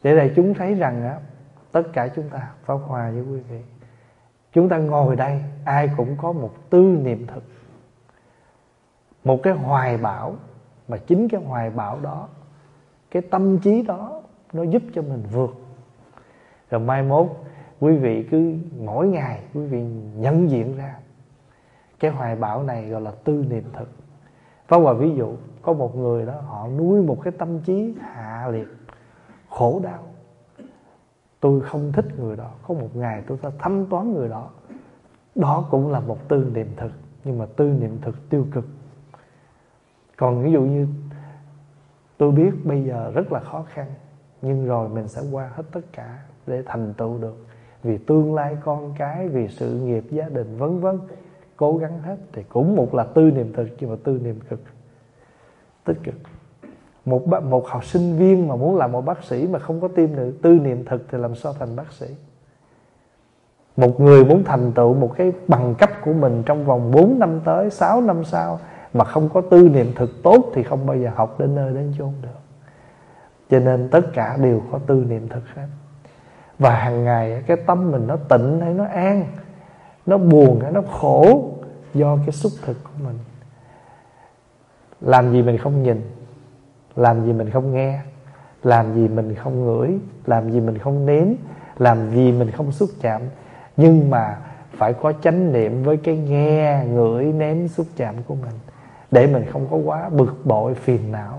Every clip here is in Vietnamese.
Để đại chúng thấy rằng á, tất cả chúng ta Pháp Hòa với quý vị, chúng ta ngồi đây ai cũng có một tư niệm thực, một cái hoài bão. Mà chính cái hoài bão đó, cái tâm trí đó, nó giúp cho mình vượt. Rồi mai mốt quý vị cứ mỗi ngày quý vị nhận diện ra cái hoài bão này gọi là tư niệm thực. Pháp Hòa ví dụ có một người đó, họ nuôi một cái tâm trí hạ liệt, khổ đau. Tôi không thích người đó, có một ngày tôi sẽ thanh toán người đó. Đó cũng là một tư niệm thực, nhưng mà tư niệm thực tiêu cực. Còn ví dụ như tôi biết bây giờ rất là khó khăn, nhưng rồi mình sẽ qua hết tất cả để thành tựu được, vì tương lai con cái, vì sự nghiệp gia đình vân vân, cố gắng hết. Thì cũng một là tư niệm thực, nhưng mà tư niệm cực tích cực. Một học sinh viên mà muốn làm một bác sĩ mà không có tư niệm thực thì làm sao thành bác sĩ? Một người muốn thành tựu một cái bằng cấp của mình trong vòng 4 năm tới, 6 năm sau mà không có tư niệm thực tốt thì không bao giờ học đến nơi đến chốn được. Cho nên tất cả đều có tư niệm thực hết. Và hàng ngày cái tâm mình nó tịnh hay nó an, nó buồn hay nó khổ, do cái xúc thực của mình. Làm gì mình không nhìn, làm gì mình không nghe, làm gì mình không ngửi, làm gì mình không nếm, làm gì mình không xúc chạm. Nhưng mà phải có chánh niệm với cái nghe, ngửi, nếm, xúc chạm của mình, để mình không có quá bực bội, phiền não.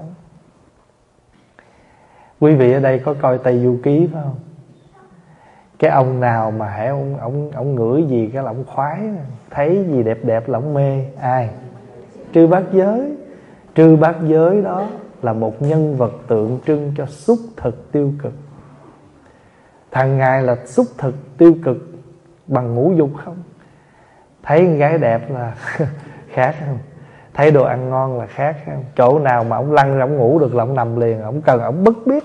Quý vị ở đây có coi Tây Du Ký phải không? Cái ông nào mà hễ ông ngửi gì cái là ông khoái, thấy gì đẹp đẹp là ông mê. Ai? Trư Bát Giới. Trư Bát Giới đó là một nhân vật tượng trưng cho xúc thực tiêu cực. Thằng Ngài là xúc thực tiêu cực bằng ngũ dục không? Thấy con gái đẹp là khác không? Thấy đồ ăn ngon là khác không? Chỗ nào mà ông lăn ra ông ngủ được là ông nằm liền, ông cần ông bất biết.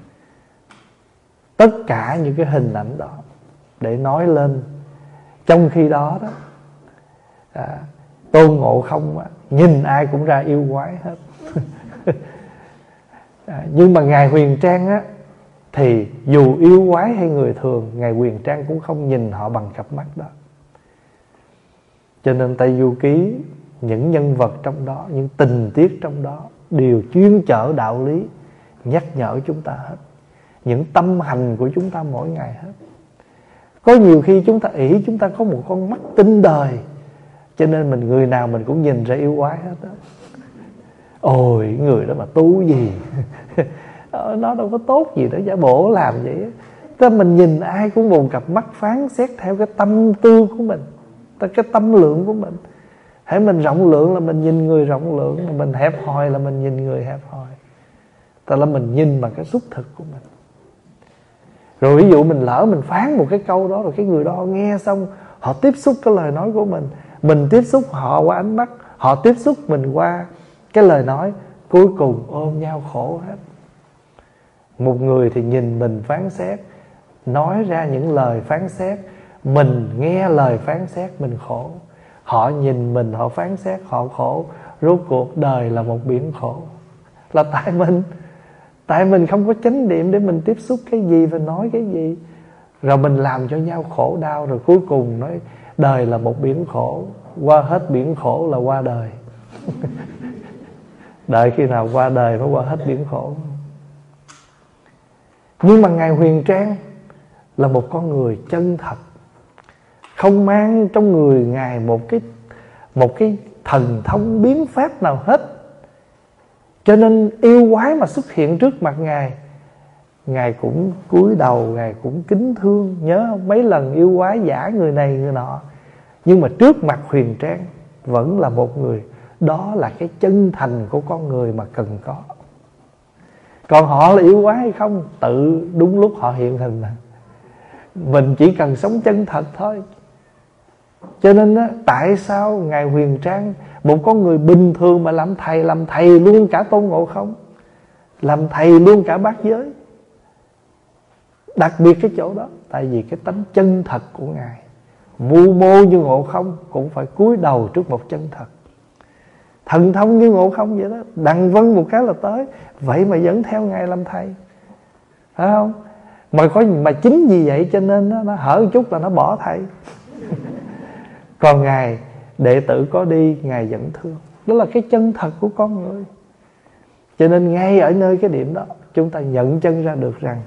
Tất cả những cái hình ảnh đó để nói lên. Trong khi đó đó Tôn Ngộ Không nhìn ai cũng ra yêu quái hết. Nhưng mà Ngài Huyền Trang á, thì dù yêu quái hay người thường, Ngài Huyền Trang cũng không nhìn họ bằng cặp mắt đó. Cho nên Tây Du Ký, những nhân vật trong đó, những tình tiết trong đó đều chuyên chở đạo lý, nhắc nhở chúng ta hết. Những tâm hành của chúng ta mỗi ngày hết. Có nhiều khi chúng ta nghĩ chúng ta có một con mắt tinh đời, cho nên người nào mình cũng nhìn ra yêu quái hết đó. Ôi người đó mà tu gì nó đâu có tốt gì đó, giả bộ làm vậy. Thế mình nhìn ai cũng một cặp mắt phán xét theo cái tâm tư của mình, cái tâm lượng của mình. Hãy mình rộng lượng là mình nhìn người rộng lượng, mà mình hẹp hòi là mình nhìn người hẹp hòi. Tức là mình nhìn bằng cái xúc thực của mình. Rồi ví dụ mình lỡ mình phán một cái câu đó, rồi cái người đó nghe xong, họ tiếp xúc cái lời nói của mình tiếp xúc họ qua ánh mắt, họ tiếp xúc mình qua cái lời nói, cuối cùng ôm nhau khổ hết. Một người thì nhìn mình phán xét, nói ra những lời phán xét, mình nghe lời phán xét mình khổ. Họ nhìn mình, họ phán xét, họ khổ. Rốt cuộc đời là một biển khổ. Là tại mình không có chánh niệm để mình tiếp xúc cái gì và nói cái gì. Rồi mình làm cho nhau khổ đau. Rồi cuối cùng nói đời là một biển khổ. Qua hết biển khổ là qua đời. Đợi khi nào qua đời mới qua hết biển khổ. Nhưng mà Ngài Huyền Trang là một con người chân thật, không mang trong người Ngài một cái thần thông biến pháp nào hết. Cho nên yêu quái mà xuất hiện trước mặt Ngài cũng cúi đầu, Ngài cũng kính thương. Nhớ không? Mấy lần yêu quái giả người này người nọ, nhưng mà trước mặt Huyền Trang vẫn là một người. Đó là cái chân thành của con người mà cần có. Còn họ là yêu quái hay không, tự đúng lúc họ hiện hình mà. Mình chỉ cần sống chân thật thôi. Cho nên á, tại sao Ngài Huyền Trang, một con người bình thường mà làm thầy luôn cả Tôn Ngộ Không, làm thầy luôn cả Bát Giới. Đặc biệt cái chỗ đó, tại vì cái tánh chân thật của Ngài. Mưu mô như Ngộ Không cũng phải cúi đầu trước một chân thật. Thần thông như Ngộ Không vậy đó, đằng vân một cái là tới. Vậy mà vẫn theo Ngài làm thầy, phải không? Mà chính vì vậy cho nên nó hở một chút là nó bỏ thầy. Còn Ngài đệ tử có đi, Ngài vẫn thương. Đó là cái chân thật của con người. Cho nên ngay ở nơi cái điểm đó, chúng ta nhận chân ra được rằng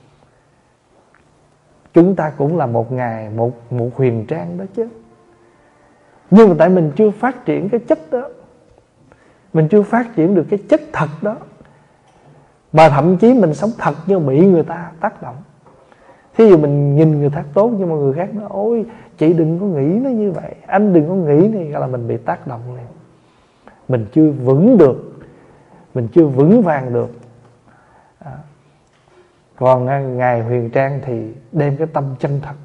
chúng ta cũng là một Ngài, một huyền trang đó chứ. Nhưng mà tại mình chưa phát triển cái chất đó, mình chưa phát triển được cái chất thật đó, mà thậm chí mình sống thật nhưng bị người ta tác động. Thí dụ mình nhìn người ta tốt nhưng mà người khác nói ôi chị đừng có nghĩ nó như vậy, anh đừng có nghĩ này, là mình bị tác động liền. Mình chưa vững được, mình chưa vững vàng được. Còn Ngài Huyền Trang thì đem cái tâm chân thật.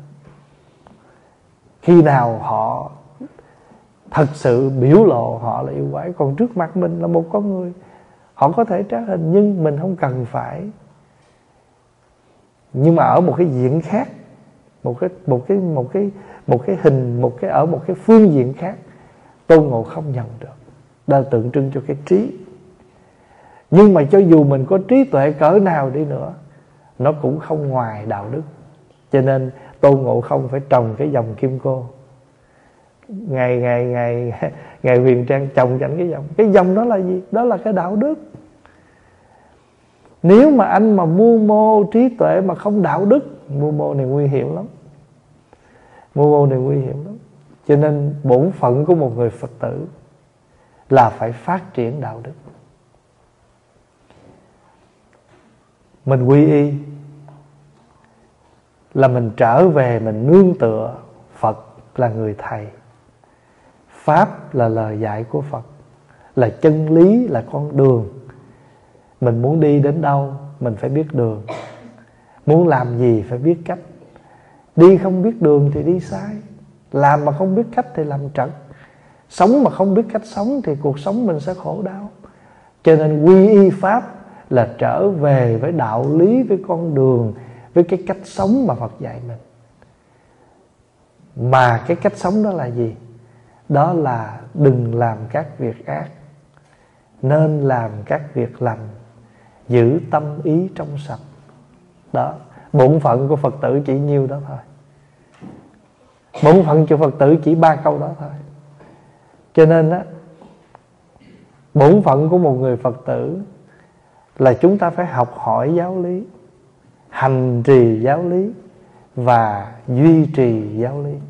Khi nào họ thật sự biểu lộ họ là yêu quái, còn trước mặt mình là một con người, họ có thể trá hình nhưng mình không cần phải. Nhưng mà ở một cái diện khác, một cái hình, ở một cái phương diện khác, Tôn Ngộ không nhận được. Đó tượng trưng cho cái trí. Nhưng mà cho dù mình có trí tuệ cỡ nào đi nữa, nó cũng không ngoài đạo đức. Cho nên Tôn Ngộ không phải trồng cái dòng kim cô. Ngài Huyền Trang trồng cảnh cái dòng đó là gì? Đó là cái đạo đức. Nếu mà anh mà mưu mô trí tuệ mà không đạo đức, mưu mô này nguy hiểm lắm. Mưu mô này nguy hiểm lắm. Cho nên bổn phận của một người Phật tử là phải phát triển đạo đức. Mình quy y là mình trở về, mình nương tựa Phật là người thầy, Pháp là lời dạy của Phật, là chân lý, là con đường. Mình muốn đi đến đâu mình phải biết đường, muốn làm gì phải biết cách. Đi không biết đường thì đi sai, làm mà không biết cách thì làm trật, sống mà không biết cách sống thì cuộc sống mình sẽ khổ đau. Cho nên quy y Pháp là trở về với đạo lý, với con đường, với cái cách sống mà Phật dạy mình. Mà cái cách sống đó là gì? Đó là đừng làm các việc ác, nên làm các việc lành, giữ tâm ý trong sạch. Đó, bổn phận của Phật tử chỉ nhiêu đó thôi. Bổn phận của Phật tử chỉ 3 câu đó thôi. Cho nên á, bổn phận của một người Phật tử là chúng ta phải học hỏi giáo lý, hành trì giáo lý và duy trì giáo lý.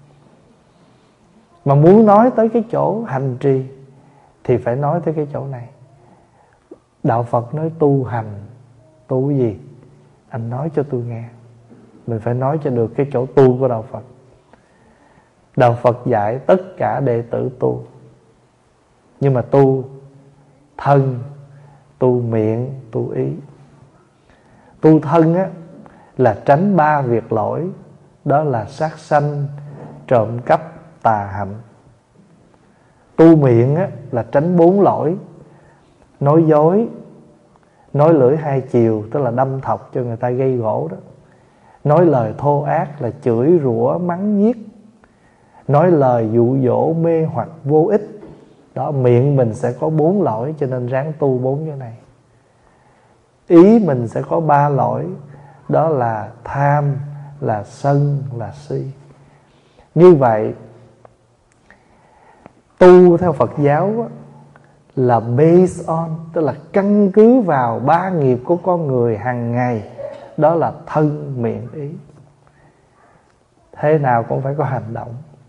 Mà muốn nói tới cái chỗ hành trì thì phải nói tới cái chỗ này. Đạo Phật nói tu hành, tu cái gì? Anh nói cho tôi nghe. Mình phải nói cho được cái chỗ tu của Đạo Phật. Đạo Phật dạy tất cả đệ tử tu. Nhưng mà tu thân, tu miệng, tu ý. Tu thân á, là tránh 3 việc lỗi. Đó là sát sanh, trộm cắp, tà hạnh. Tu miệng á, là tránh 4 lỗi. Nói dối, nói lưỡi hai chiều, tức là đâm thọc cho người ta gây gỗ đó. Nói lời thô ác là chửi rủa mắng nhiếc. Nói lời dụ dỗ mê hoặc vô ích. Đó, miệng mình sẽ có 4 lỗi, cho nên ráng tu 4 cái này. Ý mình sẽ có 3 lỗi. Đó là tham, là sân, là si. Như vậy tu theo Phật giáo á, là based on, tức là căn cứ vào 3 nghiệp của con người hàng ngày. Đó là thân, miệng, ý. Thế nào cũng phải có hành động.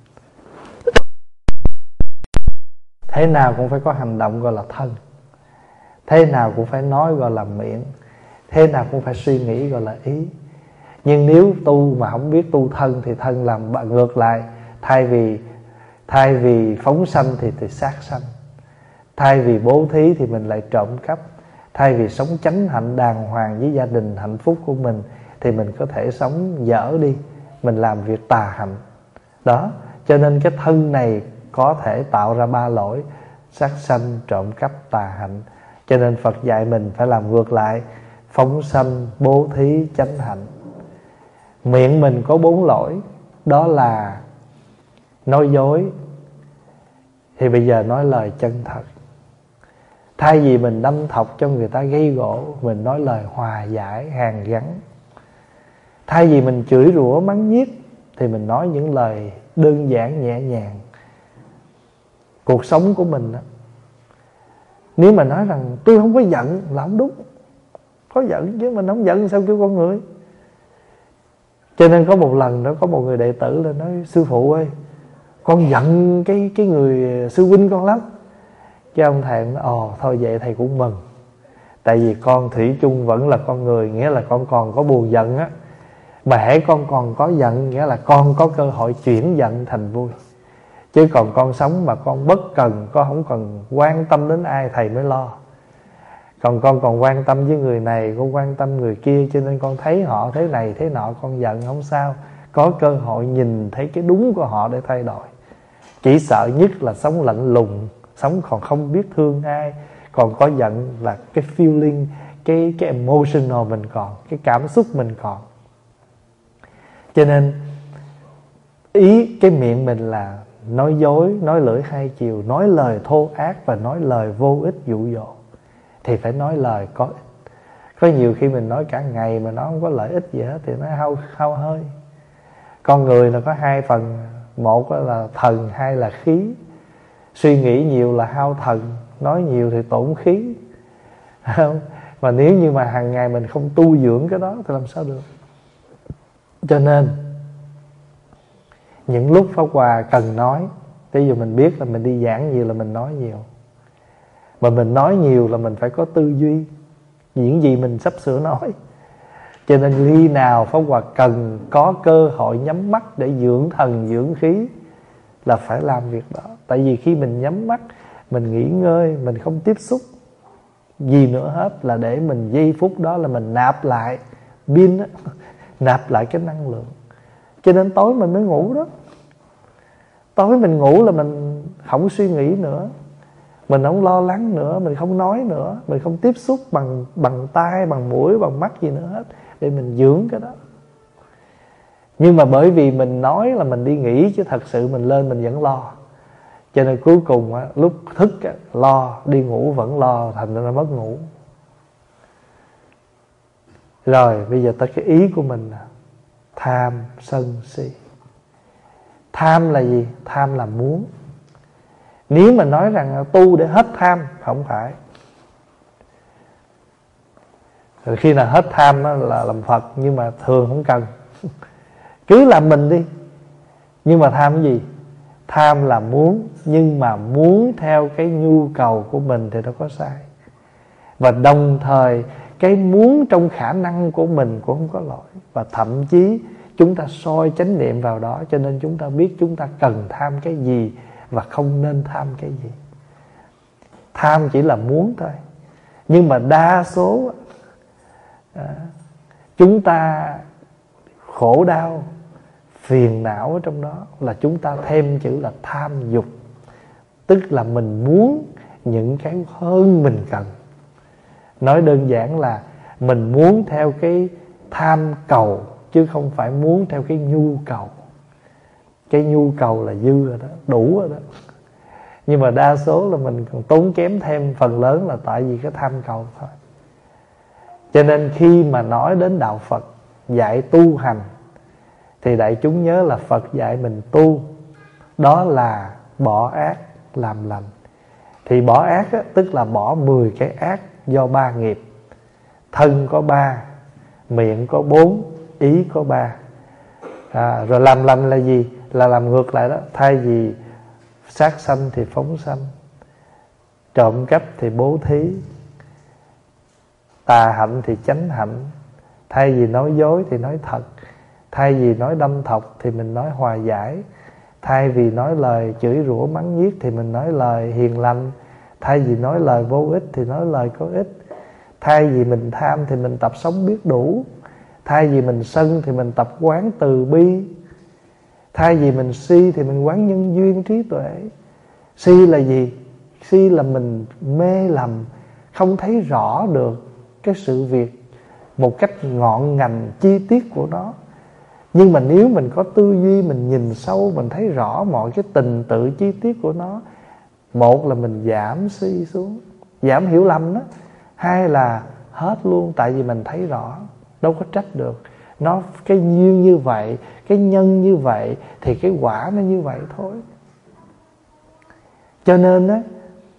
Thế nào cũng phải có hành động gọi là thân. Thế nào cũng phải nói gọi là miệng. Thế nào cũng phải suy nghĩ gọi là ý. Nhưng nếu tu mà không biết tu thân thì thân làm ngược lại. Thay vì phóng sanh thì sát sanh. Thay vì bố thí thì mình lại trộm cắp. Thay vì sống chánh hạnh đàng hoàng với gia đình hạnh phúc của mình thì mình có thể sống dở đi, mình làm việc tà hạnh. Đó, cho nên cái thân này có thể tạo ra 3 lỗi: sát sanh, trộm cắp, tà hạnh. Cho nên Phật dạy mình phải làm ngược lại: phóng sanh, bố thí, chánh hạnh. Miệng mình có 4 lỗi. Đó là nói dối, thì bây giờ nói lời chân thật. Thay vì mình đâm thọc cho người ta gây gỗ, mình nói lời hòa giải, hàn gắn. Thay vì mình chửi rủa mắng nhiếc thì mình nói những lời đơn giản nhẹ nhàng. Cuộc sống của mình đó, nếu mà nói rằng tôi không có giận là không đúng. Có giận chứ, mình không giận sao kêu con người. Cho nên có một lần đó, có một người đệ tử lên nói: sư phụ ơi, con giận cái người sư huynh con lắm. Cái ông thầy nói: ồ thôi vậy thầy cũng mừng. Tại vì con thủy chung vẫn là con người, nghĩa là con còn có buồn giận á. Mà hễ con còn có giận, nghĩa là con có cơ hội chuyển giận thành vui. Chứ còn con sống mà con bất cần, con không cần quan tâm đến ai, thầy mới lo. Còn con còn quan tâm với người này, con quan tâm người kia, cho nên con thấy họ thế này thế nọ, con giận không sao. Có cơ hội nhìn thấy cái đúng của họ để thay đổi. Chỉ sợ nhất là sống lạnh lùng, sống còn không biết thương ai. Còn có giận là cái feeling, cái emotional mình còn, cái cảm xúc mình còn. Cho nên ý cái miệng mình là nói dối, nói lưỡi hai chiều, nói lời thô ác và nói lời vô ích dụ dỗ. Thì phải nói lời có ích. Có nhiều khi mình nói cả ngày mà nó không có lợi ích gì hết thì nó hao hơi. Con người là có hai phần, một là thần, hai là khí. Suy nghĩ nhiều là hao thần, nói nhiều thì tổn khí. Không? Mà nếu như mà hàng ngày mình không tu dưỡng cái đó thì làm sao được. Cho nên những lúc Pháp Hòa cần nói, ví dụ mình biết là mình đi giảng nhiều là mình nói nhiều. Mà mình nói nhiều là mình phải có tư duy những gì mình sắp sửa nói. Cho nên khi nào Pháp Hòa cần có cơ hội nhắm mắt để dưỡng thần dưỡng khí là phải làm việc đó. Tại vì khi mình nhắm mắt, mình nghỉ ngơi, mình không tiếp xúc gì nữa hết, là để mình giây phút đó là mình nạp lại pin, nạp lại cái năng lượng. Cho nên tối mình mới ngủ đó. Tối mình ngủ là mình không suy nghĩ nữa, mình không lo lắng nữa, mình không nói nữa, mình không tiếp xúc bằng tai, bằng mũi, bằng mắt gì nữa hết, để mình dưỡng cái đó. Nhưng mà bởi vì mình nói là mình đi nghỉ, chứ thật sự mình lên mình vẫn lo. Cho nên cuối cùng lúc thức lo, đi ngủ vẫn lo, thành ra mất ngủ. Rồi bây giờ tới cái ý của mình là tham, sân, si. Tham là gì? Tham là muốn. Nếu mà nói rằng tu để hết tham, không phải. Rồi khi nào hết tham là làm Phật, nhưng mà thường không cần. Cứ làm mình đi. Nhưng mà tham cái gì? Tham là muốn, nhưng mà muốn theo cái nhu cầu của mình thì nó có sai. Và đồng thời cái muốn trong khả năng của mình cũng không có lỗi. Và thậm chí chúng ta soi chánh niệm vào đó, cho nên chúng ta biết chúng ta cần tham cái gì và không nên tham cái gì. Tham chỉ là muốn thôi. Nhưng mà đa số chúng ta khổ đau, phiền não ở trong đó là chúng ta thêm chữ là tham dục. Tức là mình muốn những cái hơn mình cần. Nói đơn giản là mình muốn theo cái tham cầu, chứ không phải muốn theo cái nhu cầu. Cái nhu cầu là dư rồi đó, đủ rồi đó. Nhưng mà đa số là mình còn tốn kém thêm, phần lớn là tại vì cái tham cầu thôi. Cho nên khi mà nói đến đạo Phật dạy tu hành, thì đại chúng nhớ là Phật dạy mình tu, đó là bỏ ác làm lành. Thì bỏ ác tức là bỏ 10 cái ác do 3 nghiệp. Thân có 3, miệng có 4, ý có 3. Rồi làm lành là gì? Là làm ngược lại đó. Thay vì sát sanh thì phóng sanh, trộm cắp thì bố thí, tà hạnh thì chánh hạnh. Thay vì nói dối thì nói thật. Thay vì nói đâm thọc thì mình nói hòa giải. Thay vì nói lời chửi rủa mắng nhiếc thì mình nói lời hiền lành. Thay vì nói lời vô ích thì nói lời có ích. Thay vì mình tham thì mình tập sống biết đủ. Thay vì mình sân thì mình tập quán từ bi. Thay vì mình si thì mình quán nhân duyên trí tuệ. Si là gì? Si là mình mê lầm, không thấy rõ được cái sự việc một cách ngọn ngành chi tiết của nó. Nhưng mà nếu mình có tư duy, mình nhìn sâu, mình thấy rõ mọi cái tình tự chi tiết của nó. Một là mình giảm si xuống, giảm hiểu lầm đó. Hai là hết luôn, tại vì mình thấy rõ, đâu có trách được. Nó cái duyên như vậy, cái nhân như vậy, thì cái quả nó như vậy thôi. Cho nên á,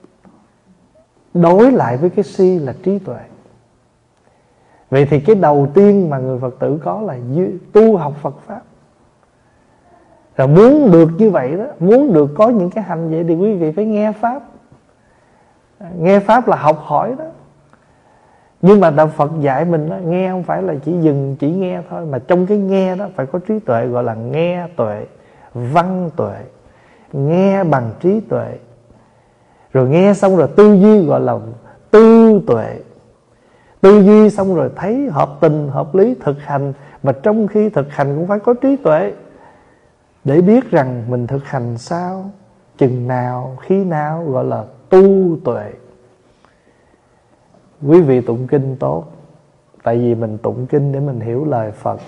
đối lại với cái si là trí tuệ. Vậy thì cái đầu tiên mà người Phật tử có là tu học Phật Pháp. Rồi muốn được như vậy đó, muốn được có những cái hành vậy thì quý vị phải nghe Pháp. Nghe Pháp là học hỏi đó. Nhưng mà Đạo Phật dạy mình đó, nghe không phải là chỉ nghe thôi, mà trong cái nghe đó phải có trí tuệ, gọi là nghe tuệ, văn tuệ. Nghe bằng trí tuệ. Rồi nghe xong rồi tư duy gọi là tư tuệ. Tư duy xong rồi thấy hợp tình, hợp lý, thực hành. Mà trong khi thực hành cũng phải có trí tuệ, để biết rằng mình thực hành sao, chừng nào, khi nào, gọi là tu tuệ. Quý vị tụng kinh tốt, tại vì mình tụng kinh để mình hiểu lời Phật,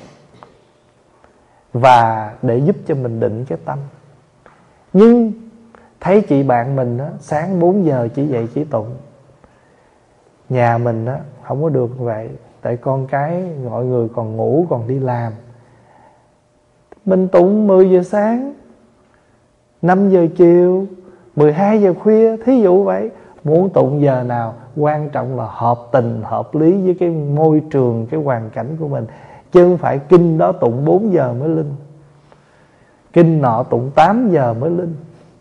và để giúp cho mình định cái tâm. Nhưng thấy chị bạn mình á, sáng 4 giờ chỉ dậy chỉ tụng. Nhà mình á, không có được vậy. Tại con cái mọi người còn ngủ, còn đi làm. Mình tụng 10 giờ sáng, 5 giờ chiều, 12 giờ khuya, thí dụ vậy. Muốn tụng giờ nào, quan trọng là hợp tình, hợp lý với cái môi trường, cái hoàn cảnh của mình. Chứ không phải kinh đó tụng 4 giờ mới linh, kinh nọ tụng 8 giờ mới linh.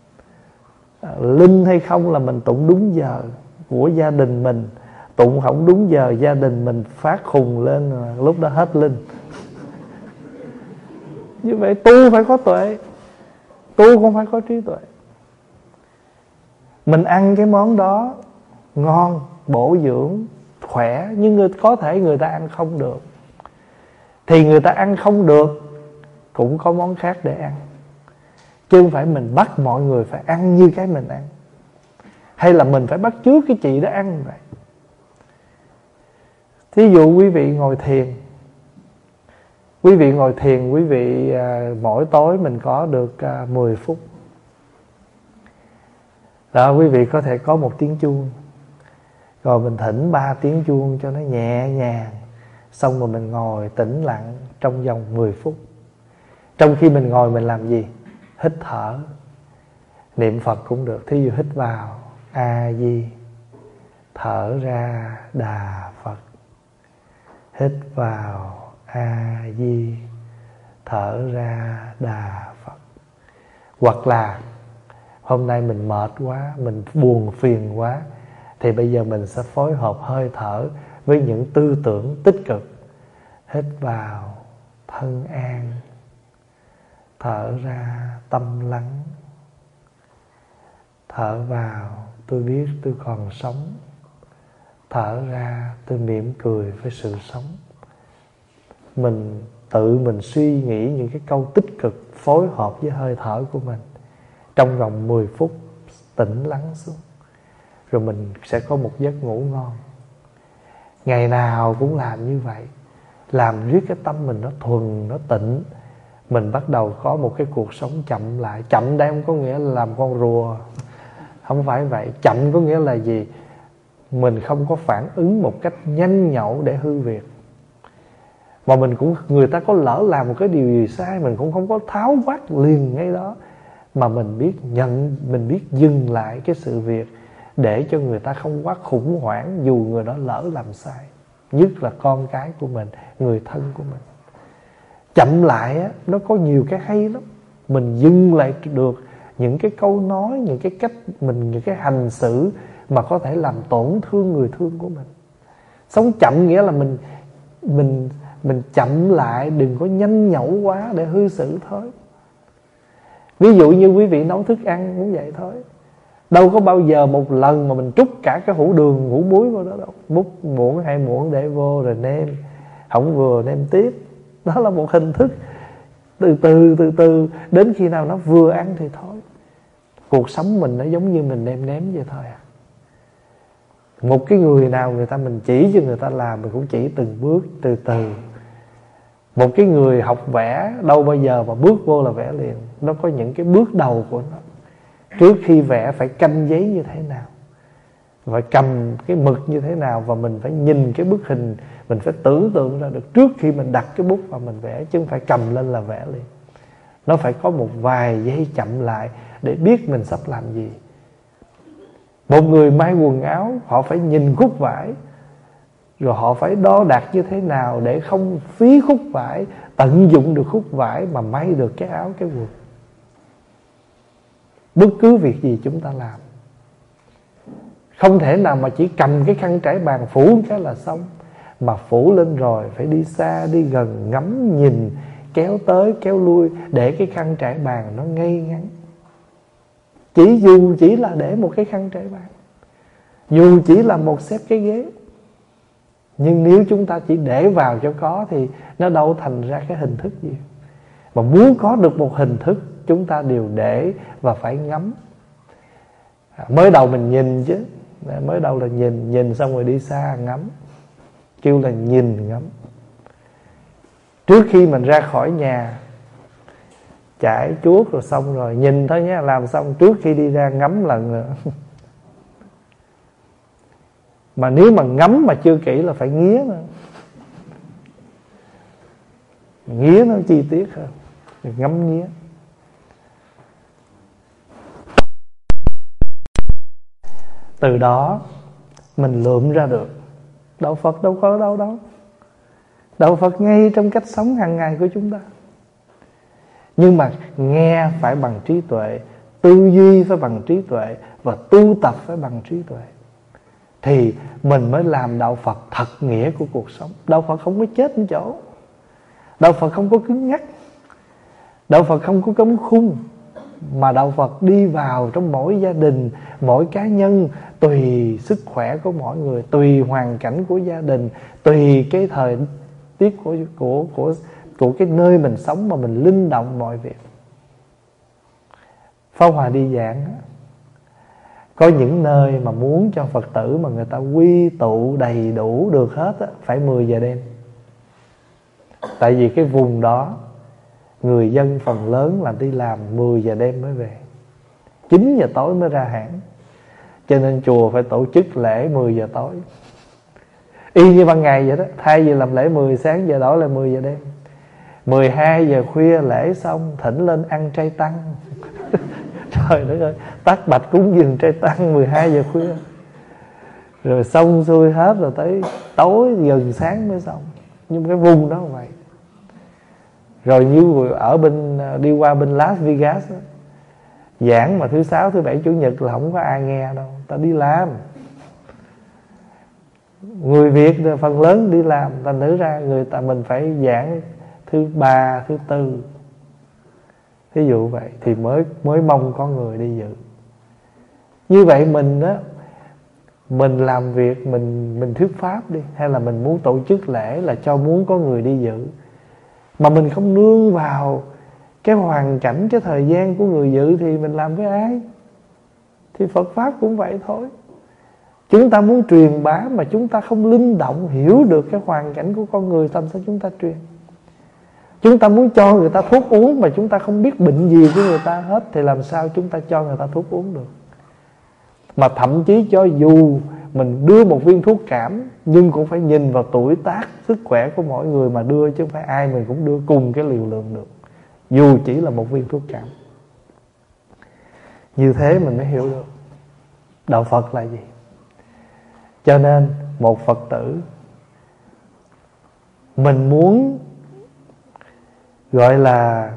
Linh hay không là mình tụng đúng giờ của gia đình mình. Tụng không đúng giờ, gia đình mình phát khùng lên, lúc đó hết linh. Như vậy tu phải có tuệ, tu không phải có trí tuệ. Mình ăn cái món đó ngon, bổ dưỡng, khỏe, nhưng có thể người ta ăn không được. Thì người ta ăn không được cũng có món khác để ăn. Chứ không phải mình bắt mọi người phải ăn như cái mình ăn, hay là mình phải bắt chước cái chị đó ăn vậy. Thí dụ quý vị ngồi thiền, quý vị mỗi tối mình có được 10 phút. Đó, quý vị có thể có 1 tiếng chuông, rồi mình thỉnh 3 tiếng chuông cho nó nhẹ nhàng. Xong rồi mình ngồi tĩnh lặng trong vòng 10 phút. Trong khi mình ngồi mình làm gì? Hít thở, niệm Phật cũng được. Thí dụ hít vào A Di, thở ra Đà Phật. Hít vào A Di, thở ra Đà Phật. Hoặc là hôm nay mình mệt quá, mình buồn phiền quá, thì bây giờ mình sẽ phối hợp hơi thở với những tư tưởng tích cực. Hít vào thân an, thở ra tâm lắng. Thở vào tôi biết tôi còn sống, thở ra tôi mỉm cười với sự sống. Mình tự mình suy nghĩ những cái câu tích cực phối hợp với hơi thở của mình trong vòng 10 phút, tĩnh lắng xuống. Rồi mình sẽ có một giấc ngủ ngon. Ngày nào cũng làm như vậy, làm riết cái tâm mình nó thuần, nó tịnh. Mình bắt đầu có một cái cuộc sống chậm lại. Chậm đây không có nghĩa là làm con rùa, không phải vậy. Chậm có nghĩa là gì? Mình không có phản ứng một cách nhanh nhẩu để hư việc. Mà mình cũng, người ta có lỡ làm một cái điều gì sai, mình cũng không có tháo vát liền ngay đó, mà mình biết nhận, mình biết dừng lại cái sự việc, để cho người ta không quá khủng hoảng dù người đó lỡ làm sai. Nhất là con cái của mình, người thân của mình. Chậm lại á, nó có nhiều cái hay lắm. Mình dừng lại được những cái câu nói, những cái cách mình, những cái hành xử mà có thể làm tổn thương người thương của mình. Sống chậm nghĩa là mình chậm lại, đừng có nhanh nhẩu quá để hư xử thôi. Ví dụ như quý vị nấu thức ăn cũng vậy thôi. Đâu có bao giờ một lần mà mình trút cả cái hũ đường, hũ muối vào đó đâu. Múc muỗng 2 muỗng để vô rồi nêm, không vừa nêm tiếp. Đó là một hình thức. Từ từ đến khi nào nó vừa ăn thì thôi. Cuộc sống mình nó giống như mình nêm nếm vậy thôi à. Một cái người nào người ta mình chỉ cho người ta làm, mình cũng chỉ từng bước từ từ. Một cái người học vẽ đâu bao giờ mà bước vô là vẽ liền. Nó có những cái bước đầu của nó. Trước khi vẽ phải canh giấy như thế nào, phải cầm cái mực như thế nào, và mình phải nhìn cái bức hình Mình phải tưởng tượng ra được trước khi mình đặt cái bút vào mình vẽ, chứ không phải cầm lên là vẽ liền. Nó phải có một vài giây chậm lại để biết mình sắp làm gì. Một người may quần áo, họ phải nhìn khúc vải, rồi họ phải đo đạc như thế nào để không phí khúc vải, tận dụng được khúc vải mà may được cái áo, cái quần. Bất cứ việc gì chúng ta làm, không thể nào mà chỉ cầm cái khăn trải bàn phủ cái là xong. Mà phủ lên rồi phải đi xa, đi gần, ngắm nhìn, kéo tới kéo lui để cái khăn trải bàn nó ngay ngắn. Dù chỉ là để một cái khăn trải bàn, dù chỉ là một xếp cái ghế, nhưng nếu chúng ta chỉ để vào cho có thì nó đâu thành ra cái hình thức gì. Mà muốn có được một hình thức, chúng ta đều để và phải ngắm. Mới đầu mình nhìn chứ, mới đầu là nhìn xong rồi đi xa ngắm, kêu là nhìn ngắm. Trước khi mình ra khỏi nhà, chải chuốt rồi xong rồi nhìn thôi nhé, làm xong trước khi đi ra ngắm lần nữa. Mà nếu mà ngắm mà chưa kỹ là phải nghía nữa, nghía nó chi tiết hơn, ngắm nghía. Từ đó mình lượm ra được đạo Phật đâu có đâu. Đạo Phật ngay trong cách sống hàng ngày của chúng ta. Nhưng mà nghe phải bằng trí tuệ, tư duy phải bằng trí tuệ, và tu tập phải bằng trí tuệ, thì mình mới làm đạo Phật thật nghĩa của cuộc sống. Đạo Phật không có chết ở chỗ, đạo Phật không có cứng nhắc, đạo Phật không có cấm khung, mà đạo Phật đi vào trong mỗi gia đình, mỗi cá nhân, tùy sức khỏe của mỗi người, tùy hoàn cảnh của gia đình, tùy cái thời tiết của cái nơi mình sống mà mình linh động mọi việc. Pháp Hòa đi giảng, có những nơi mà muốn cho Phật tử mà người ta quy tụ đầy đủ được hết phải 10 giờ đêm. Tại vì cái vùng đó người dân phần lớn là đi làm 10 giờ đêm mới về, 9 giờ tối mới ra hãng. Cho nên chùa phải tổ chức lễ 10 giờ tối, y như ban ngày vậy đó. Thay vì làm lễ 10 sáng giờ đổi là 10 giờ đêm. 12 giờ khuya lễ xong thỉnh lên ăn chay tăng. Trời đất ơi, tắt bạch cúng dường chay tăng 12 giờ khuya. Rồi xong xuôi hết rồi tới tối gần sáng mới xong. Nhưng cái vùng đó không vậy. Rồi như ở bên đi qua bên Las Vegas đó, giảng mà thứ sáu, thứ bảy, chủ nhật là không có ai nghe đâu, ta đi làm. Người Việt phần lớn đi làm, thành thử ra mình phải giảng thứ ba, thứ tư, thí dụ vậy, thì mới mong có người đi dự. Như vậy mình làm việc, mình thuyết pháp đi, hay là mình muốn tổ chức lễ là cho muốn có người đi dự, mà mình không nương vào cái hoàn cảnh, cái thời gian của người dự, thì mình làm với ai? Thì Phật Pháp cũng vậy thôi. Chúng ta muốn truyền bá mà chúng ta không linh động hiểu được cái hoàn cảnh của con người, làm sao chúng ta truyền? Chúng ta muốn cho người ta thuốc uống mà chúng ta không biết bệnh gì của người ta hết, thì làm sao chúng ta cho người ta thuốc uống được? Mà thậm chí cho dù mình đưa một viên thuốc cảm, nhưng cũng phải nhìn vào tuổi tác, sức khỏe của mỗi người mà đưa, chứ không phải ai mình cũng đưa cùng cái liều lượng được, dù chỉ là một viên thuốc cảm. Như thế mình mới hiểu được đạo Phật là gì. Cho nên một Phật tử mình muốn gọi là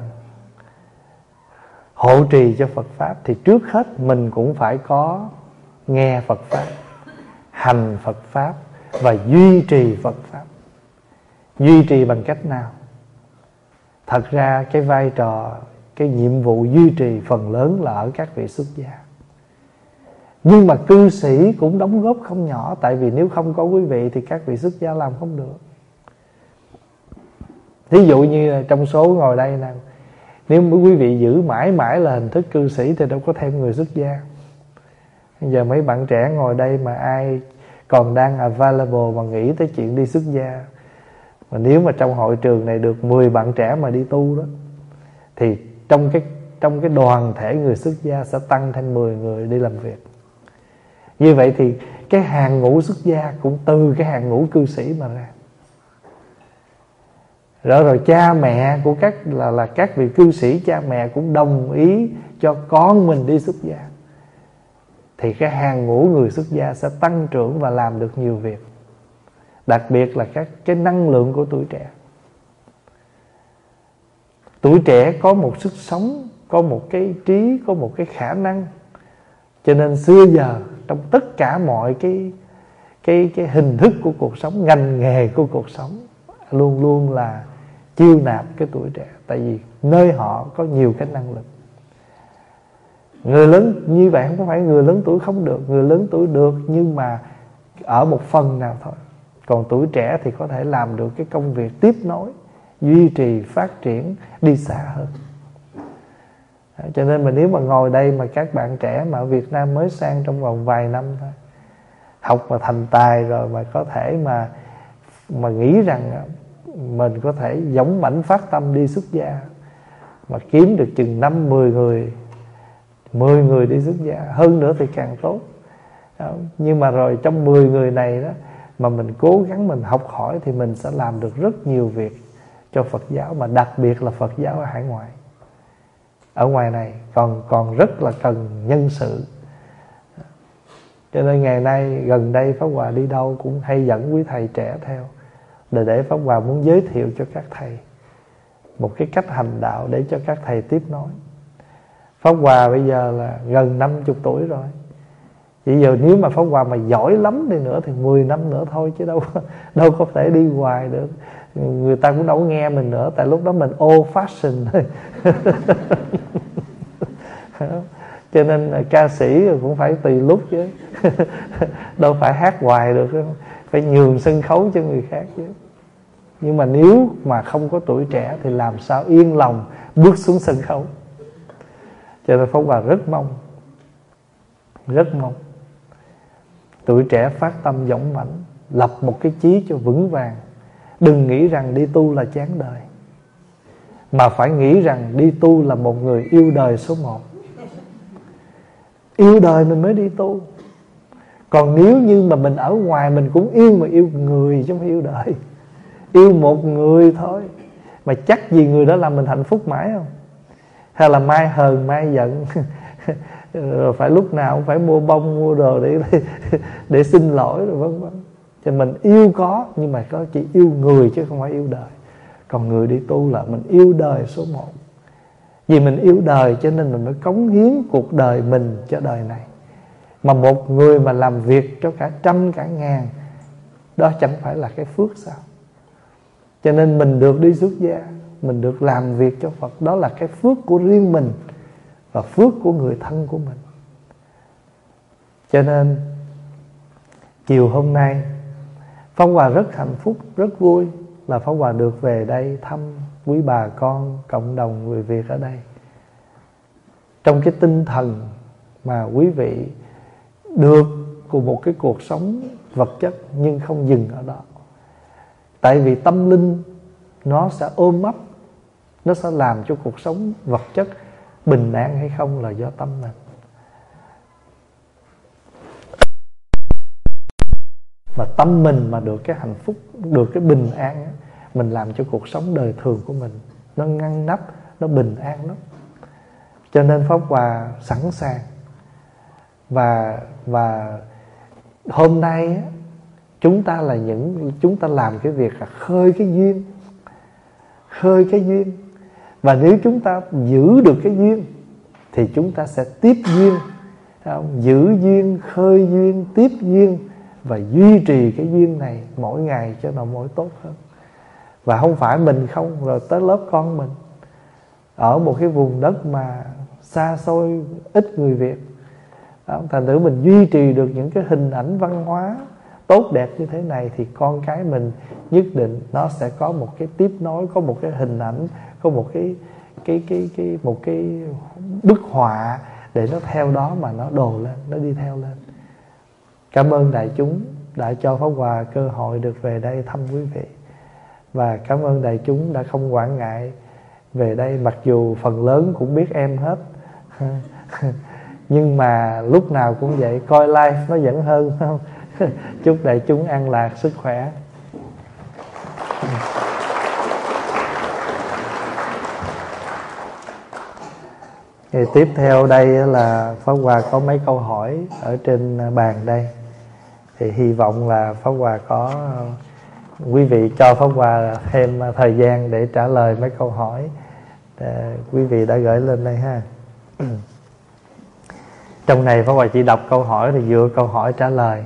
hộ trì cho Phật Pháp, thì trước hết mình cũng phải có nghe Phật Pháp, hành Phật Pháp và duy trì Phật Pháp. Duy trì bằng cách nào? Thật ra cái vai trò, cái nhiệm vụ duy trì phần lớn là ở các vị xuất gia. Nhưng mà cư sĩ cũng đóng góp không nhỏ, tại vì nếu không có quý vị thì các vị xuất gia làm không được. Ví dụ như trong số ngồi đây nè, nếu quý vị giữ mãi mãi là hình thức cư sĩ thì đâu có thêm người xuất gia. Giờ mấy bạn trẻ ngồi đây mà ai còn đang available mà nghĩ tới chuyện đi xuất gia. Mà nếu mà trong hội trường này được 10 bạn trẻ mà đi tu đó, thì trong cái đoàn thể người xuất gia sẽ tăng thêm 10 người đi làm việc. Như vậy thì cái hàng ngũ xuất gia cũng từ cái hàng ngũ cư sĩ mà ra. Rồi cha mẹ của các là các vị cư sĩ, cha mẹ cũng đồng ý cho con mình đi xuất gia, thì cái hàng ngũ người xuất gia sẽ tăng trưởng và làm được nhiều việc. Đặc biệt là cái năng lượng của tuổi trẻ. Tuổi trẻ có một sức sống, có một cái trí, có một cái khả năng. Cho nên xưa giờ trong tất cả mọi cái hình thức của cuộc sống, ngành nghề của cuộc sống, luôn luôn là chiêu nạp cái tuổi trẻ. Tại vì nơi họ có nhiều cái năng lực. Người lớn như vậy không phải người lớn tuổi không được. Người lớn tuổi được nhưng mà ở một phần nào thôi. Còn tuổi trẻ thì có thể làm được cái công việc tiếp nối, duy trì, phát triển, đi xa hơn. Cho nên mà nếu mà ngồi đây mà các bạn trẻ mà ở Việt Nam mới sang trong vòng vài năm thôi, học mà thành tài rồi mà có thể mà nghĩ rằng mình có thể dũng mãnh phát tâm đi xuất gia, mà kiếm được chừng 5-10 người, 10 người đi xuất gia, hơn nữa thì càng tốt. Nhưng mà rồi trong 10 người này đó mà mình cố gắng mình học hỏi thì mình sẽ làm được rất nhiều việc cho Phật giáo, mà đặc biệt là Phật giáo ở hải ngoại. Ở ngoài này còn rất là cần nhân sự. Cho nên ngày nay gần đây Pháp Hòa đi đâu cũng hay dẫn quý thầy trẻ theo, để Pháp Hòa muốn giới thiệu cho các thầy một cái cách hành đạo để cho các thầy tiếp nối. Pháp Hòa bây giờ là gần 50 tuổi rồi. Chỉ giờ nếu mà Pháp Hòa mà giỏi lắm đi nữa thì 10 năm nữa thôi, chứ đâu có thể đi hoài được. Người ta cũng đâu có nghe mình nữa, tại lúc đó mình old fashion thôi. Cho nên ca sĩ cũng phải tùy lúc chứ. Đâu phải hát hoài được, phải nhường sân khấu cho người khác chứ. Nhưng mà nếu mà không có tuổi trẻ thì làm sao yên lòng bước xuống sân khấu. Cho nên Pháp Hòa rất mong tuổi trẻ phát tâm dũng mãnh, lập một cái chí cho vững vàng. Đừng nghĩ rằng đi tu là chán đời, mà phải nghĩ rằng đi tu là một người yêu đời số 1. Yêu đời mình mới đi tu. Còn nếu như mà mình ở ngoài mình cũng yêu, mà yêu người chứ không phải yêu đời. Yêu một người thôi, mà chắc gì người đó làm mình hạnh phúc mãi không? Hay là mai hờn mai giận rồi phải lúc nào cũng phải mua bông mua đồ để xin lỗi rồi vân vân. Cho mình yêu có, nhưng mà có chỉ yêu người chứ không phải yêu đời. Còn người đi tu là mình yêu đời số 1. Vì mình yêu đời cho nên mình mới cống hiến cuộc đời mình cho đời này. Mà một người mà làm việc cho cả trăm cả ngàn, đó chẳng phải là cái phước sao? Cho nên mình được đi xuất gia, mình được làm việc cho Phật, đó là cái phước của riêng mình và phước của người thân của mình. Cho nên chiều hôm nay Pháp Hòa rất hạnh phúc, rất vui là Pháp Hòa được về đây thăm quý bà con, cộng đồng người Việt ở đây. Trong cái tinh thần mà quý vị được của một cái cuộc sống vật chất, nhưng không dừng ở đó. Tại vì tâm linh nó sẽ ôm ấp, nó sẽ làm cho cuộc sống vật chất bình an hay không là do tâm mình. Mà tâm mình mà được cái hạnh phúc, được cái bình an, mình làm cho cuộc sống đời thường của mình nó ngăn nắp, nó bình an lắm. Cho nên Pháp Hòa sẵn sàng. Và hôm nay chúng ta làm cái việc là khơi cái duyên. Và nếu chúng ta giữ được cái duyên thì chúng ta sẽ tiếp duyên, giữ duyên, khơi duyên, tiếp duyên và duy trì cái duyên này mỗi ngày cho nó mỗi tốt hơn. Và không phải mình không, rồi tới lớp con mình ở một cái vùng đất mà xa xôi, ít người Việt, thành thử mình duy trì được những cái hình ảnh văn hóa tốt đẹp như thế này, thì con cái mình nhất định nó sẽ có một cái tiếp nối, có một cái hình ảnh, có một cái bức họa để nó theo đó mà nó đồ lên, nó đi theo lên. Cảm ơn đại chúng đã cho Pháp Hòa cơ hội được về đây thăm quý vị. Và cảm ơn đại chúng đã không quản ngại về đây, mặc dù phần lớn cũng biết em hết. Nhưng mà lúc nào cũng vậy, coi live nó vẫn hơn, không? Chúc đại chúng an lạc, sức khỏe. Thì tiếp theo đây là Pháp Hòa có mấy câu hỏi ở trên bàn đây. Thì hy vọng là Pháp Hòa có quý vị cho Pháp Hòa thêm thời gian để trả lời mấy câu hỏi quý vị đã gửi lên đây ha. Trong này Pháp Hòa chỉ đọc câu hỏi thì dựa câu hỏi trả lời.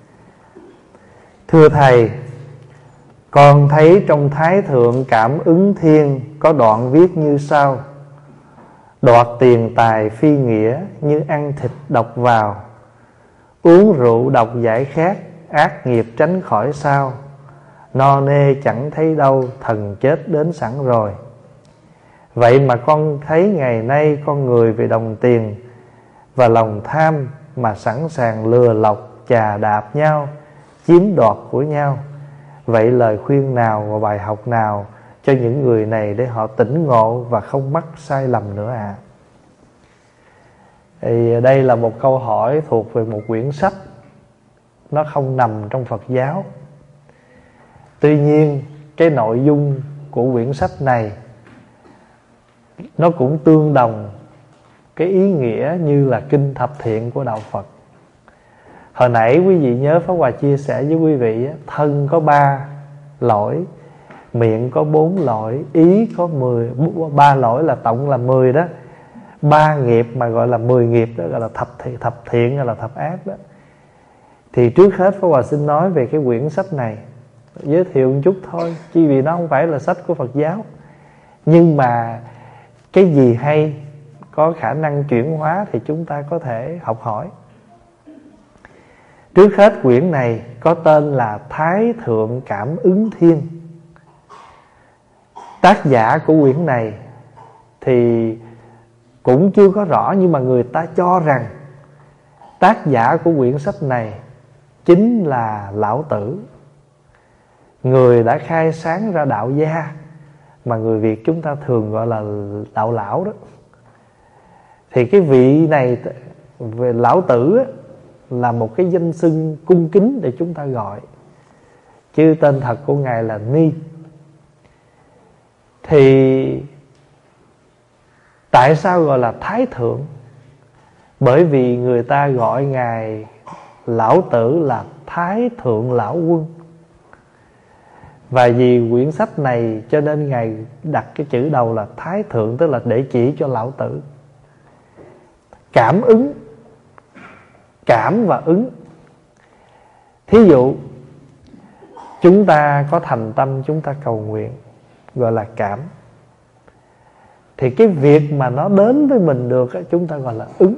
Thưa Thầy, con thấy trong Thái Thượng Cảm Ứng Thiên có đoạn viết như sau: đoạt tiền tài phi nghĩa như ăn thịt độc vào, uống rượu độc giải khát, ác nghiệp tránh khỏi sao, no nê chẳng thấy đâu, thần chết đến sẵn rồi. Vậy mà con thấy ngày nay con người vì đồng tiền và lòng tham mà sẵn sàng lừa lọc, chà đạp nhau, chiếm đoạt của nhau. Vậy lời khuyên nào và bài học nào cho những người này để họ tỉnh ngộ và không mắc sai lầm nữa ạ? Thì đây là một câu hỏi thuộc về một quyển sách, nó không nằm trong Phật giáo. Tuy nhiên cái nội dung của quyển sách này nó cũng tương đồng cái ý nghĩa như là Kinh Thập Thiện của Đạo Phật. Hồi nãy quý vị nhớ Pháp Hòa chia sẻ với quý vị, thân có 3 lỗi, miệng có 4 lỗi, ý có 3 lỗi, là tổng là 10 đó. 3 nghiệp mà gọi là 10 nghiệp đó, gọi là thập thiện hay là thập ác đó. Thì trước hết Pháp Hòa xin nói về cái quyển sách này, giới thiệu một chút thôi, chỉ vì nó không phải là sách của Phật giáo. Nhưng mà cái gì hay, có khả năng chuyển hóa thì chúng ta có thể học hỏi. Trước hết quyển này có tên là Thái Thượng Cảm Ứng Thiên. Tác giả của quyển này thì cũng chưa có rõ, nhưng mà người ta cho rằng tác giả của quyển sách này chính là Lão Tử, người đã khai sáng ra đạo gia mà người Việt chúng ta thường gọi là đạo lão đó. Thì cái vị này về Lão Tử á, là một cái danh xưng cung kính để chúng ta gọi, chứ tên thật của ngài là Ni. Thì tại sao gọi là Thái Thượng? Bởi vì người ta gọi ngài Lão Tử là Thái Thượng Lão Quân. Và vì quyển sách này cho nên ngài đặt cái chữ đầu là Thái Thượng, tức là để chỉ cho Lão Tử. Cảm ứng, cảm và ứng. Thí dụ chúng ta có thành tâm, chúng ta cầu nguyện, gọi là cảm. Thì cái việc mà nó đến với mình được chúng ta gọi là ứng.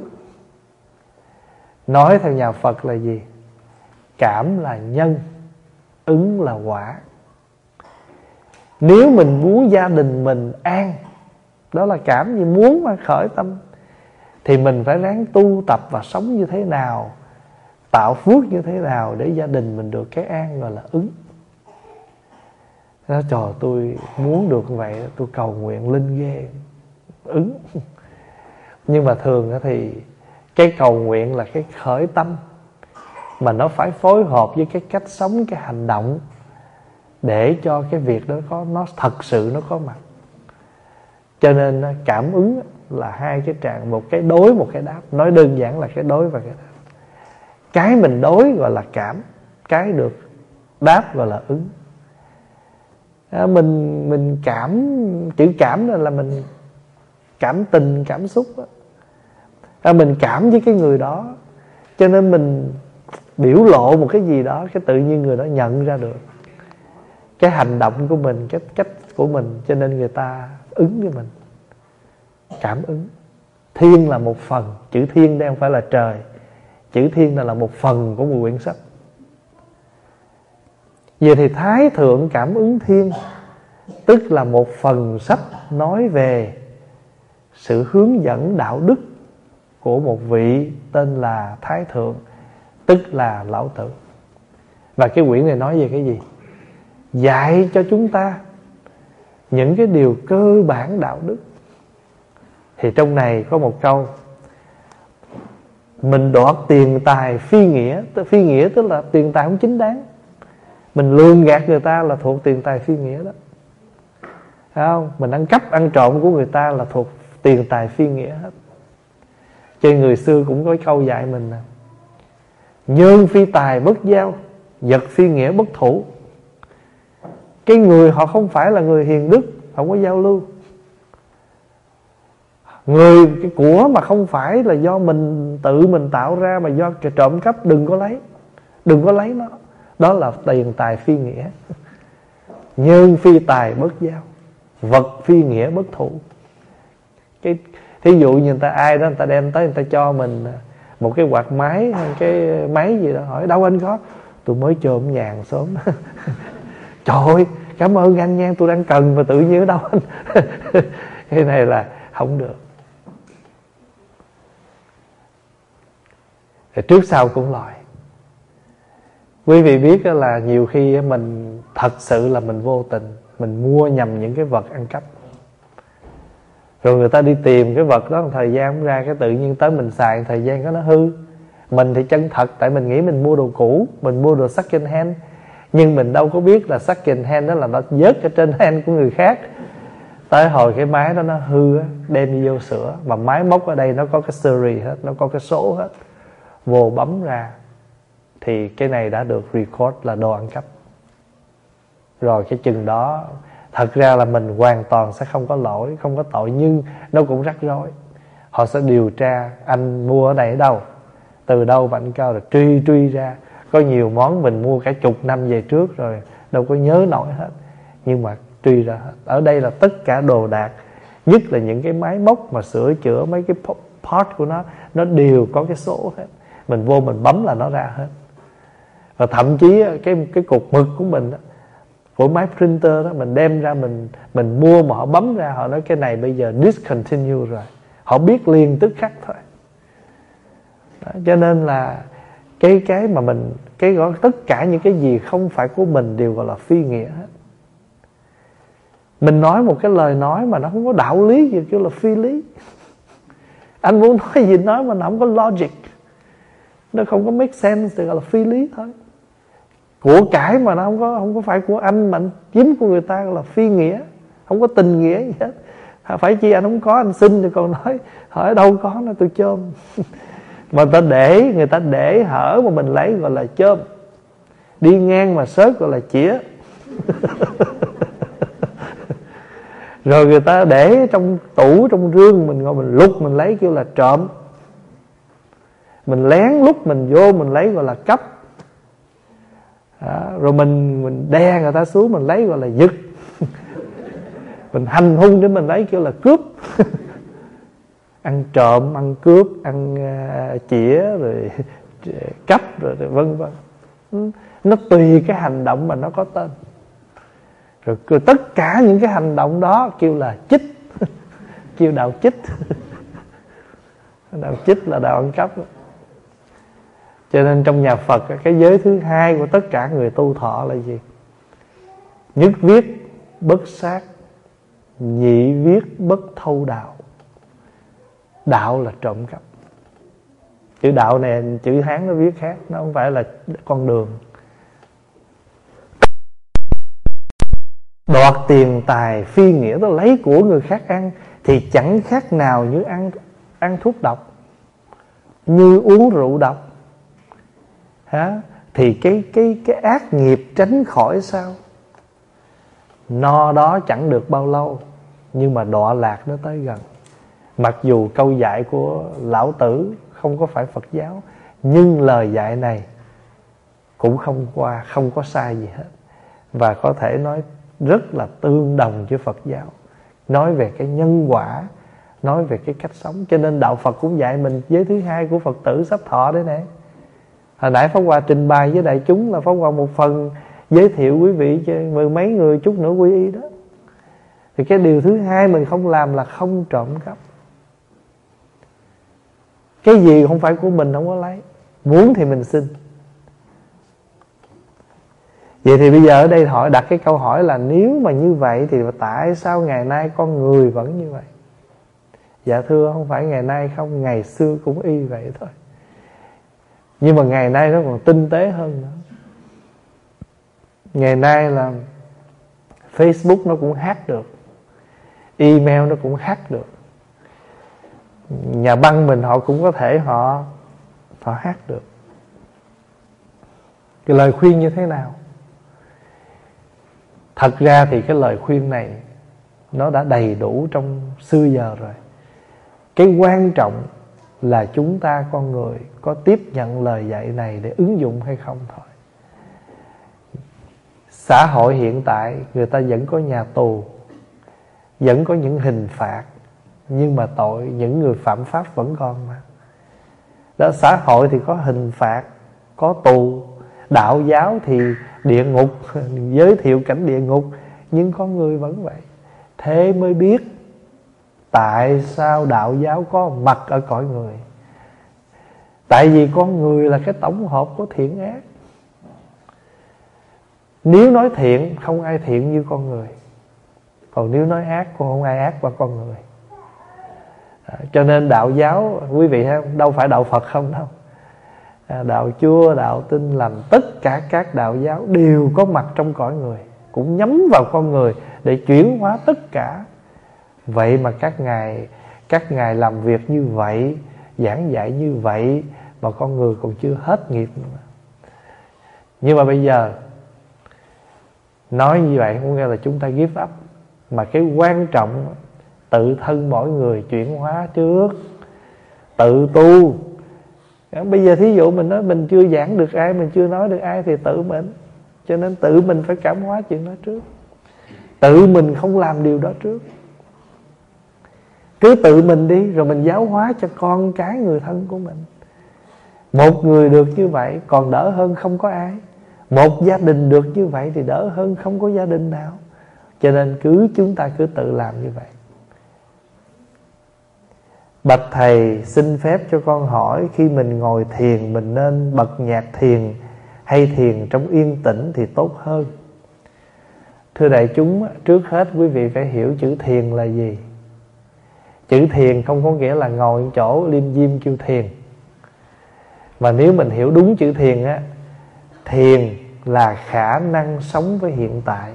Nói theo nhà Phật là gì? Cảm là nhân, ứng là quả. Nếu mình muốn gia đình mình an, đó là cảm gì, muốn mà khởi tâm, thì mình phải ráng tu tập và sống như thế nào, tạo phước như thế nào để gia đình mình được cái an, gọi là ứng. Nói trời, tôi muốn được vậy, tôi cầu nguyện linh ghê, ứng. Nhưng mà thường thì cái cầu nguyện là cái khởi tâm, mà nó phải phối hợp với cái cách sống, cái hành động, để cho cái việc đó nó thật sự nó có mặt. Cho nên cảm ứng là hai cái trạng, một cái đối, một cái đáp. Nói đơn giản là cái đối và cái đáp. Cái mình đối gọi là cảm, cái được đáp gọi là ứng. Mình cảm, chữ cảm là mình cảm tình, cảm xúc đó. Mình cảm với cái người đó, cho nên mình biểu lộ một cái gì đó, cái tự nhiên người đó nhận ra được cái hành động của mình, cái cách của mình, cho nên người ta ứng với mình. Cảm ứng. Thiên là một phần, chữ thiên đây không phải là trời, chữ thiên là một phần của một quyển sách. Vậy thì Thái Thượng Cảm Ứng Thiên tức là một phần sách nói về sự hướng dẫn đạo đức của một vị tên là Thái Thượng, tức là Lão Tử. Và cái quyển này nói về cái gì? Dạy cho chúng ta những cái điều cơ bản đạo đức. Thì trong này có một câu: mình đoạt tiền tài phi nghĩa. Phi nghĩa tức là tiền tài không chính đáng. Mình lường gạt người ta là thuộc tiền tài phi nghĩa đó. Thấy không? Mình ăn cắp, ăn trộm của người ta là thuộc tiền tài phi nghĩa hết. Cho người xưa cũng có câu dạy mình nè: nhơn phi tài bất giao, vật phi nghĩa bất thủ. Cái người họ không phải là người hiền đức, không có giao lưu. Cái của mà không phải là do mình tự mình tạo ra, mà do trộm cắp, đừng có lấy. Đừng có lấy nó. Đó là tiền tài phi nghĩa. Nhân phi tài bất giao, vật phi nghĩa bất thủ. Thí dụ như người ta ai đó, người ta đem tới, người ta cho mình một cái quạt máy hay cái máy gì đó, hỏi đâu anh có? Tôi mới chôm nhà hàng xóm. Trời ơi, cảm ơn anh nha, tôi đang cần mà tự nhiên ở đâu anh. Cái này là không được. Thì trước sau cũng loại. Quý vị biết là nhiều khi mình thật sự là mình vô tình, mình mua nhầm những cái vật ăn cắp. Rồi người ta đi tìm cái vật đó một thời gian không ra, cái tự nhiên tới mình xài thời gian đó nó hư. Mình thì chân thật, tại mình nghĩ mình mua đồ cũ, mình mua đồ second hand. Nhưng mình đâu có biết là second hand đó là nó vớt ở trên hand của người khác. Tới hồi cái máy đó nó hư, đem đi vô sửa. Mà máy móc ở đây nó có cái series hết, nó có cái số hết. Vô bấm ra thì cái này đã được record là đồ ăn cắp. Rồi cái chừng đó, thật ra là mình hoàn toàn sẽ không có lỗi, không có tội, nhưng nó cũng rắc rối. Họ sẽ điều tra anh mua ở đây ở đâu, từ đâu mà anh cao, rồi truy ra. Có nhiều món mình mua cả chục năm về trước rồi, đâu có nhớ nổi hết, nhưng mà truy ra hết. Ở đây là tất cả đồ đạc, nhất là những cái máy móc mà sửa chữa mấy cái part của nó đều có cái số hết. Mình vô mình bấm là nó ra hết. Và thậm chí cái cục mực của mình đó, của máy printer đó, mình đem ra mình mua mà họ bấm ra, họ nói cái này bây giờ discontinue rồi. Họ biết liền tức khắc thôi. Đó, cho nên là cái mà mình gọi tất cả những cái gì không phải của mình đều gọi là phi nghĩa hết. Mình nói một cái lời nói mà nó không có đạo lý gì kêu là phi lý. Anh muốn nói gì nói mà nó không có logic, nó không có make sense thì gọi là phi lý thôi. Của cải mà nó không có phải của anh mà anh chiếm của người ta gọi là phi nghĩa, không có tình nghĩa gì hết. Phải chi anh không có anh xin thì còn nói hỏi đâu có nó tôi chôm. Mà người ta để hở mà mình lấy gọi là chôm. Đi ngang mà sớt gọi là chĩa. Rồi người ta để trong tủ trong rương, mình ngồi mình lục mình lấy kêu là trộm. Mình lén lút mình vô mình lấy gọi là cắp. Đó, rồi mình đè người ta xuống mình lấy gọi là giật. Mình hành hung để mình lấy kêu là cướp. Ăn trộm, ăn cướp, ăn chĩa, rồi cắp, rồi vân vân. Nó tùy cái hành động mà nó có tên. Rồi tất cả những cái hành động đó kêu là chích. Kêu đạo chích. Đạo chích là đạo ăn cắp. Cho nên trong nhà Phật, cái giới thứ hai của tất cả người tu thọ là gì? Nhất viết bất sát, nhị viết bất thâu đạo. Đạo là trộm cắp. Chữ đạo này chữ Hán nó viết khác, nó không phải là con đường. Đoạt tiền tài phi nghĩa, tôi lấy của người khác ăn thì chẳng khác nào như ăn thuốc độc, như uống rượu độc. Thì cái ác nghiệp tránh khỏi sao? No đó chẳng được bao lâu, nhưng mà đọa lạc nó tới gần. Mặc dù câu dạy của Lão Tử không có phải Phật giáo, nhưng lời dạy này cũng không có sai gì hết, và có thể nói rất là tương đồng với Phật giáo. Nói về cái nhân quả, nói về cái cách sống. Cho nên Đạo Phật cũng dạy mình giới thứ hai của Phật tử sắp thọ đấy nè. Hồi nãy Pháp Hòa trình bày với đại chúng là Pháp Hòa một phần giới thiệu quý vị cho mười mấy người chút nữa quy y đó. Thì cái điều thứ hai mình không làm là không trộm cắp. Cái gì không phải của mình không có lấy, muốn thì mình xin. Vậy thì bây giờ ở đây hỏi đặt cái câu hỏi là nếu mà như vậy thì tại sao ngày nay con người vẫn như vậy? Dạ thưa, không phải ngày nay không, ngày xưa cũng y vậy thôi. Nhưng mà ngày nay nó còn tinh tế hơn nữa. Ngày nay là Facebook nó cũng hack được, email nó cũng hack được. nhà băng mình họ cũng có thể họ hát được. Cái lời khuyên như thế nào? Thật ra thì cái lời khuyên này nó đã đầy đủ trong xưa giờ rồi. Cái quan trọng là chúng ta con người có tiếp nhận lời dạy này để ứng dụng hay không thôi. Xã hội hiện tại người ta vẫn có nhà tù, vẫn có những hình phạt, nhưng mà tội những người phạm pháp vẫn còn mà. Đó, xã hội thì có hình phạt, có tù. Đạo giáo thì địa ngục, giới thiệu cảnh địa ngục, nhưng con người vẫn vậy. Thế mới biết tại sao đạo giáo có mặt ở cõi người. Tại vì con người là cái tổng hợp của thiện ác. Nếu nói thiện, không ai thiện như con người. Còn nếu nói ác, không ai ác qua con người. Cho nên đạo giáo, quý vị thấy không, đâu phải đạo Phật không đâu. Đạo Chúa, đạo Tin lành, tất cả các đạo giáo đều có mặt trong cõi người, cũng nhắm vào con người để chuyển hóa tất cả. Vậy mà các ngài làm việc như vậy, giảng dạy như vậy, mà con người còn chưa hết nghiệp nữa. Nhưng mà bây giờ nói như vậy không nghĩa là chúng ta give up, mà cái quan trọng tự thân mỗi người chuyển hóa trước, tự tu. Bây giờ thí dụ mình nói mình chưa giảng được ai, mình chưa nói được ai thì tự mình. Cho nên tự mình phải cảm hóa chuyện đó trước. Tự mình không làm điều đó trước. Cứ tự mình đi, rồi mình giáo hóa cho con cái người thân của mình. Một người được như vậy còn đỡ hơn không có ai. Một gia đình được như vậy thì đỡ hơn không có gia đình nào. Cho nên chúng ta cứ tự làm như vậy. Bạch thầy, xin phép cho con hỏi, khi mình ngồi thiền mình nên bật nhạc thiền hay thiền trong yên tĩnh thì tốt hơn? Thưa đại chúng, trước hết quý vị phải hiểu chữ thiền là gì. Chữ thiền không có nghĩa là ngồi chỗ lim dim kêu thiền. Mà nếu mình hiểu đúng chữ thiền á, thiền là khả năng sống với hiện tại.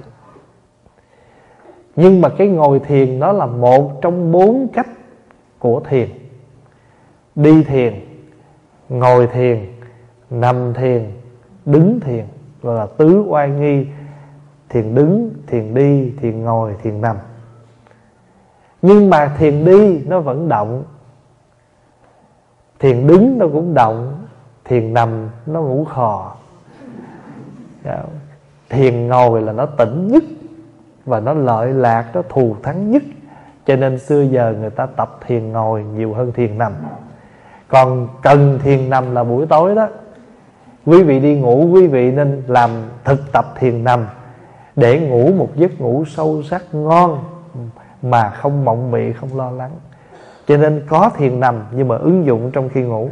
Nhưng mà cái ngồi thiền nó là một trong 4 cách của thiền. Đi thiền, ngồi thiền, nằm thiền, đứng thiền, gọi là tứ oai nghi. Thiền đứng, thiền đi, thiền ngồi, thiền nằm. Nhưng mà thiền đi nó vẫn động, thiền đứng nó cũng động, thiền nằm nó ngủ khò. Thiền ngồi là nó tỉnh nhất, và nó lợi lạc, nó thù thắng nhất. Cho nên xưa giờ người ta tập thiền ngồi nhiều hơn thiền nằm. Còn cần thiền nằm là buổi tối đó, quý vị đi ngủ, quý vị nên làm thực tập thiền nằm để ngủ một giấc ngủ sâu sắc ngon mà không mộng mị, không lo lắng. Cho nên có thiền nằm nhưng mà ứng dụng trong khi ngủ.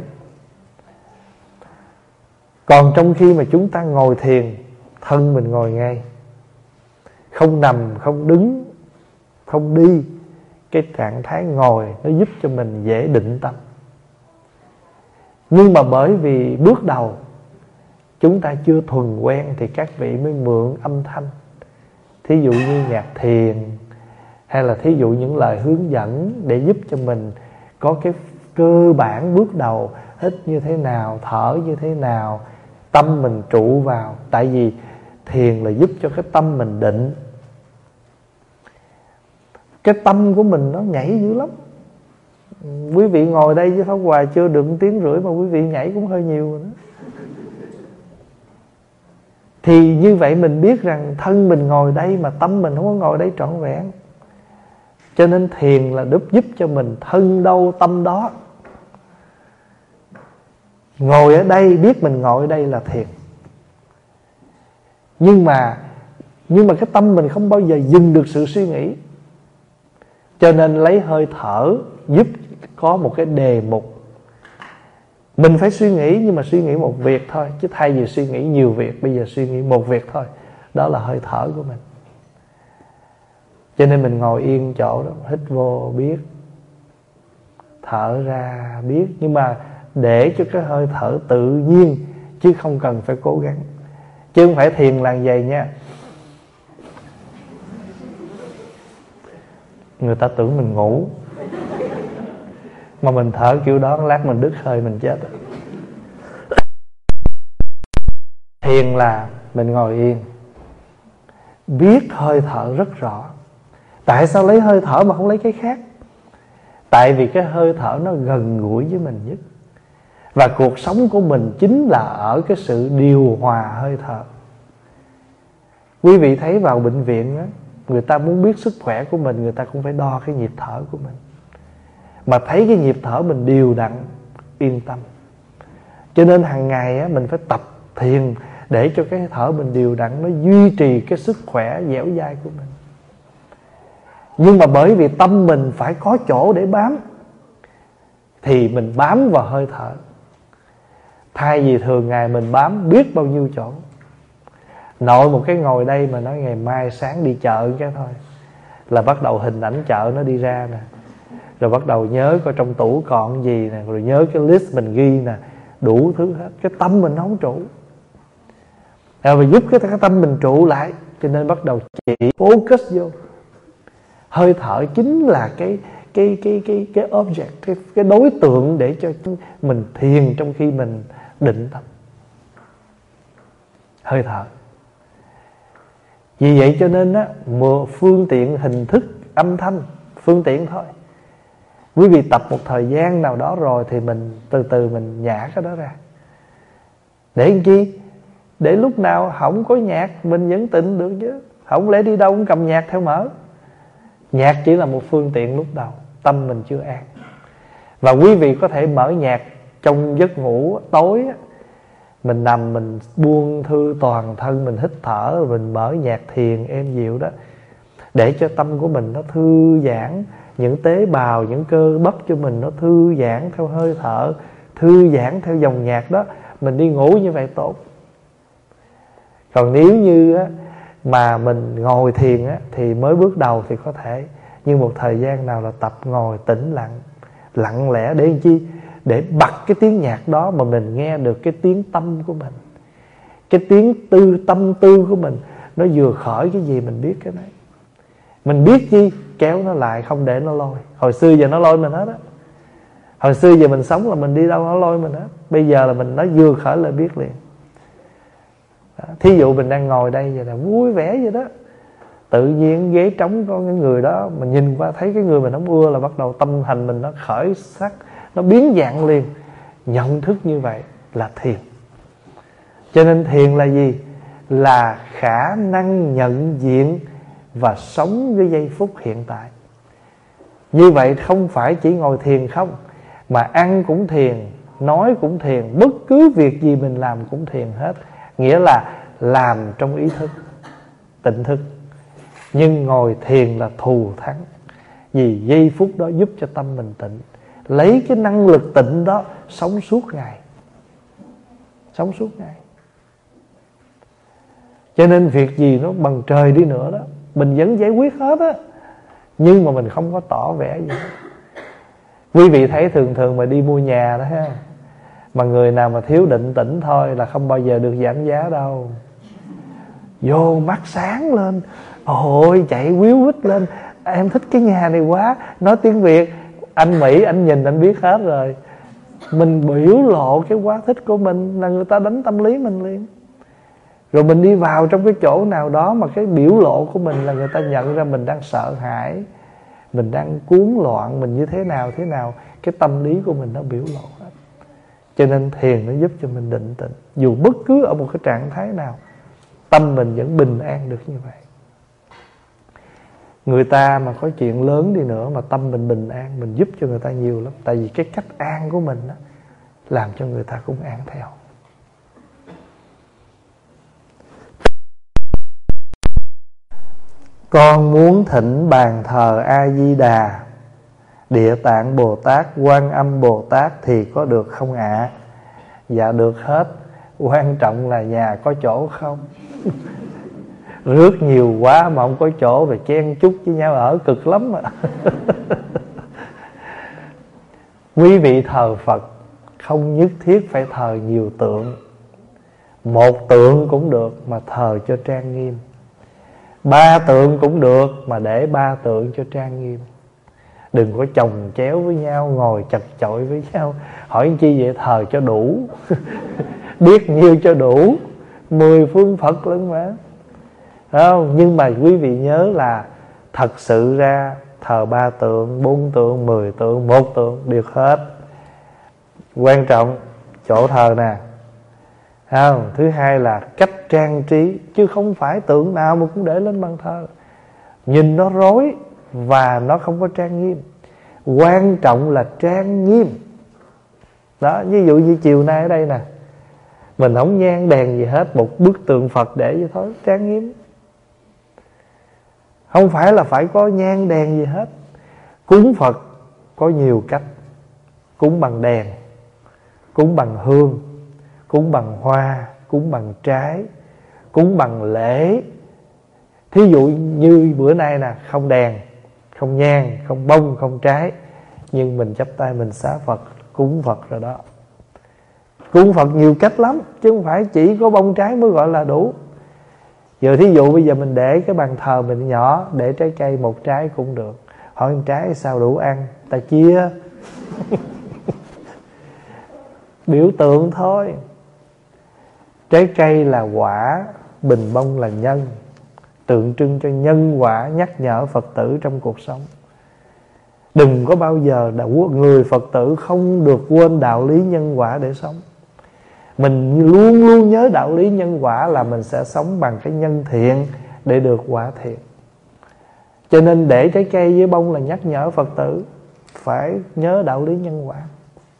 Còn trong khi mà chúng ta ngồi thiền, thân mình ngồi ngay, không nằm, không đứng, không đi. Cái trạng thái ngồi nó giúp cho mình dễ định tâm. Nhưng mà bởi vì bước đầu chúng ta chưa thuần quen thì các vị mới mượn âm thanh. Thí dụ như nhạc thiền, hay là thí dụ những lời hướng dẫn để giúp cho mình có cái cơ bản bước đầu. Hít như thế nào, thở như thế nào, tâm mình trụ vào. Tại vì thiền là giúp cho cái tâm mình định. Cái tâm của mình nó nhảy dữ lắm. Quý vị ngồi đây với Pháp Hòa chưa được 1 tiếng rưỡi mà quý vị nhảy cũng hơi nhiều rồi đó. Thì như vậy mình biết rằng thân mình ngồi đây mà tâm mình không có ngồi đây trọn vẹn. Cho nên thiền là giúp cho mình thân đâu tâm đó. Ngồi ở đây, biết mình ngồi ở đây là thiền. Nhưng mà cái tâm mình không bao giờ dừng được sự suy nghĩ. Cho nên lấy hơi thở giúp có một cái đề mục. Mình phải suy nghĩ, nhưng mà suy nghĩ một việc thôi. Chứ thay vì suy nghĩ nhiều việc, bây giờ suy nghĩ một việc thôi. Đó là hơi thở của mình. Cho nên mình ngồi yên chỗ đó, hít vô biết, thở ra biết. Nhưng mà để cho cái hơi thở tự nhiên, chứ không cần phải cố gắng. Chứ không phải thiền là vậy nha. Người ta tưởng mình ngủ. Mà mình thở kiểu đó lát mình đứt hơi mình chết. Thiền là mình ngồi yên, biết hơi thở rất rõ. Tại sao lấy hơi thở mà không lấy cái khác? Tại vì cái hơi thở nó gần gũi với mình nhất. Và cuộc sống của mình chính là ở cái sự điều hòa hơi thở. Quý vị thấy vào bệnh viện á, người ta muốn biết sức khỏe của mình, người ta cũng phải đo cái nhịp thở của mình. Mà thấy cái nhịp thở mình đều đặn, yên tâm. Cho nên hàng ngày á, mình phải tập thiền để cho cái thở mình đều đặn, nó duy trì cái sức khỏe dẻo dai của mình. Nhưng mà bởi vì tâm mình phải có chỗ để bám, thì mình bám vào hơi thở. Thay vì thường ngày mình bám biết bao nhiêu chỗ. Nội một cái ngồi đây mà nói ngày mai sáng đi chợ cái thôi, là bắt đầu hình ảnh chợ nó đi ra nè. Rồi bắt đầu nhớ coi trong tủ còn gì nè, rồi nhớ cái list mình ghi nè, đủ thứ hết. Cái tâm mình không trụ. Rồi giúp cái tâm mình trụ lại, cho nên bắt đầu chỉ focus vô. Hơi thở chính là cái object, cái đối tượng để cho mình thiền trong khi mình định tâm. Hơi thở. Vì vậy cho nên á, phương tiện hình thức âm thanh, phương tiện thôi. Quý vị tập một thời gian nào đó rồi thì mình từ từ mình nhả cái đó ra. Để làm chi? Để lúc nào không có nhạc mình vẫn tịnh được chứ. Không lẽ đi đâu cũng cầm nhạc theo mở. Nhạc chỉ là một phương tiện lúc đầu, tâm mình chưa an. Và quý vị có thể mở nhạc trong giấc ngủ tối á, mình nằm mình buông thư toàn thân, mình hít thở, rồi mình mở nhạc thiền êm dịu đó, để cho tâm của mình nó thư giãn, những tế bào, những cơ bắp cho mình nó thư giãn theo hơi thở, thư giãn theo dòng nhạc đó. Mình đi ngủ như vậy tốt. Còn nếu như á, mà mình ngồi thiền á, thì mới bước đầu thì có thể, nhưng một thời gian nào là tập ngồi tĩnh lặng, lặng lẽ để làm chi? Để bật cái tiếng nhạc đó mà mình nghe được cái tiếng tâm của mình, cái tiếng tâm tư của mình. Nó vừa khởi cái gì mình biết cái đấy. Mình biết chi? Kéo nó lại, không để nó lôi. Hồi xưa giờ nó lôi mình hết á. Hồi xưa giờ mình sống là mình đi đâu nó lôi mình hết. Bây giờ là mình nó vừa khởi là biết liền. Thí dụ mình đang ngồi đây vậy là vui vẻ vậy đó, tự nhiên ghế trống có cái người đó, mình nhìn qua thấy cái người mình không ưa là bắt đầu tâm hành mình nó khởi sắc, nó biến dạng liền. Nhận thức như vậy là thiền. Cho nên thiền là gì? Là khả năng nhận diện và sống với giây phút hiện tại. Như vậy không phải chỉ ngồi thiền không, mà ăn cũng thiền, nói cũng thiền, bất cứ việc gì mình làm cũng thiền hết. Nghĩa là làm trong ý thức, tịnh thức. Nhưng ngồi thiền là thù thắng. Vì giây phút đó giúp cho tâm mình tịnh. Lấy cái năng lực tịnh đó sống suốt ngày. Sống suốt ngày. Cho nên việc gì nó bằng trời đi nữa đó, mình vẫn giải quyết hết á. Nhưng mà mình không có tỏ vẻ gì hết. Quý vị thấy thường thường mà đi mua nhà đó ha, mà người nào mà thiếu định tĩnh thôi là không bao giờ được giảm giá đâu. Vô mắt sáng lên, ôi chạy quýu quýt lên, em thích cái nhà này quá, nói tiếng Việt. Anh Mỹ anh nhìn anh biết hết rồi. Mình biểu lộ cái quá thích của mình là người ta đánh tâm lý mình liền. Rồi mình đi vào trong cái chỗ nào đó mà cái biểu lộ của mình là người ta nhận ra mình đang sợ hãi, mình đang cuốn loạn, mình như thế nào. Cái tâm lý của mình nó biểu lộ hết. Cho nên thiền nó giúp cho mình định tĩnh. Dù bất cứ ở một cái trạng thái nào, tâm mình vẫn bình an được như vậy. Người ta mà có chuyện lớn đi nữa mà tâm mình bình an, mình giúp cho người ta nhiều lắm. Tại vì cái cách an của mình đó, làm cho người ta cũng an theo. Con muốn thỉnh bàn thờ A Di Đà, Địa Tạng Bồ Tát, Quan Âm Bồ Tát thì có được không ạ? Dạ được hết. Quan trọng là nhà có chỗ không. Rước nhiều quá mà không có chỗ rồi chen chúc với nhau ở cực lắm mà. Quý vị thờ Phật không nhất thiết phải thờ nhiều tượng. Một tượng cũng được mà thờ cho trang nghiêm. 3 tượng cũng được mà để 3 tượng cho trang nghiêm. Đừng có chồng chéo với nhau, ngồi chật chội với nhau. Hỏi chi vậy? Thờ cho đủ biết nhiêu cho đủ, 10 phương Phật lẫn mà, không? Nhưng mà quý vị nhớ là thật sự ra thờ 3 tượng, 4 tượng, 10 tượng, 1 tượng được hết. Quan trọng chỗ thờ nè, không? Thứ hai là cách trang trí, chứ không phải tượng nào mà cũng để lên bàn thờ. Nhìn nó rối và nó không có trang nghiêm. Quan trọng là trang nghiêm. Đó, ví dụ như chiều nay ở đây nè, mình không nhang đèn gì hết, một bức tượng Phật để vậy thôi, trang nghiêm. Không phải là phải có nhang đèn gì hết. Cúng Phật có nhiều cách. Cúng bằng đèn, cúng bằng hương, cúng bằng hoa, cúng bằng trái, cúng bằng lễ. Thí dụ như bữa nay nè, không đèn, không nhang, không bông, không trái, nhưng mình chắp tay mình xá Phật, cúng Phật rồi đó. Cúng Phật nhiều cách lắm, chứ không phải chỉ có bông trái mới gọi là đủ. Giờ thí dụ bây giờ mình để cái bàn thờ mình nhỏ, để trái cây 1 trái cũng được. Hỏi 1 trái sao đủ ăn, ta chia biểu tượng thôi. Trái cây là quả, bình bông là nhân, tượng trưng cho nhân quả, nhắc nhở Phật tử trong cuộc sống. Đừng có bao giờ người Phật tử không được quên đạo lý nhân quả để sống. Mình luôn luôn nhớ đạo lý nhân quả là mình sẽ sống bằng cái nhân thiện để được quả thiện. Cho nên để trái cây với bông là nhắc nhở Phật tử phải nhớ đạo lý nhân quả.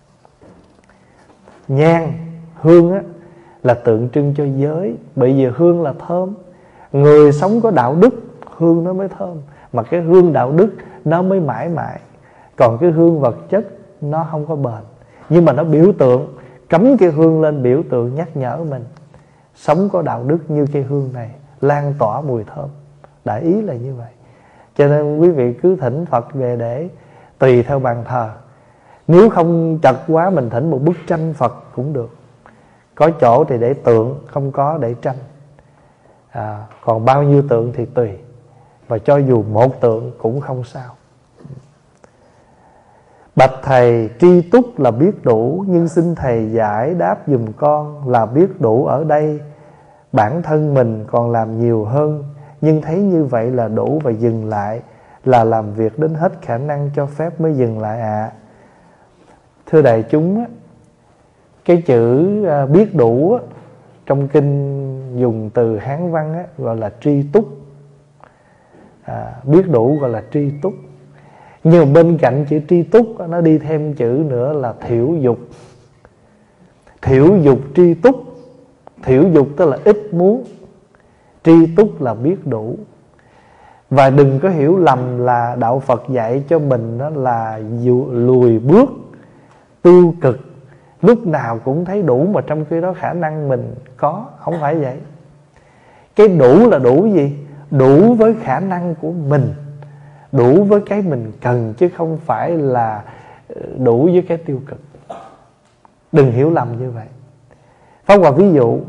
Nhang, hương á, là tượng trưng cho giới. Bởi vì hương là thơm. Người sống có đạo đức, hương nó mới thơm. Mà cái hương đạo đức nó mới mãi mãi. Còn cái hương vật chất nó không có bền. Nhưng mà nó biểu tượng, cắm cái hương lên biểu tượng nhắc nhở mình sống có đạo đức như cây hương này, lan tỏa mùi thơm. Đại ý là như vậy. Cho nên quý vị cứ thỉnh Phật về để tùy theo bàn thờ. Nếu không chật quá, mình thỉnh một bức tranh Phật cũng được. Có chỗ thì để tượng, không có để tranh. Còn bao nhiêu tượng thì tùy. Và cho dù 1 tượng cũng không sao. Bạch thầy, tri túc là biết đủ, nhưng xin thầy giải đáp giùm con là biết đủ ở đây. Bản thân mình còn làm nhiều hơn, nhưng thấy như vậy là đủ và dừng lại, là làm việc đến hết khả năng cho phép mới dừng lại ạ. Thưa đại chúng, cái chữ biết đủ trong kinh dùng từ Hán văn gọi là tri túc. Biết đủ gọi là tri túc. Nhưng bên cạnh chữ tri túc nó đi thêm chữ nữa là thiểu dục. Thiểu dục tri túc. Thiểu dục tức là ít muốn, tri túc là biết đủ. Và đừng có hiểu lầm là đạo Phật dạy cho mình đó là lùi bước, tiêu cực, lúc nào cũng thấy đủ, mà trong khi đó khả năng mình có. Không phải vậy. Cái đủ là đủ gì? Đủ với khả năng của mình, đủ với cái mình cần, chứ không phải là đủ với cái tiêu cực. Đừng hiểu lầm như vậy. Pháp Hòa ví dụ,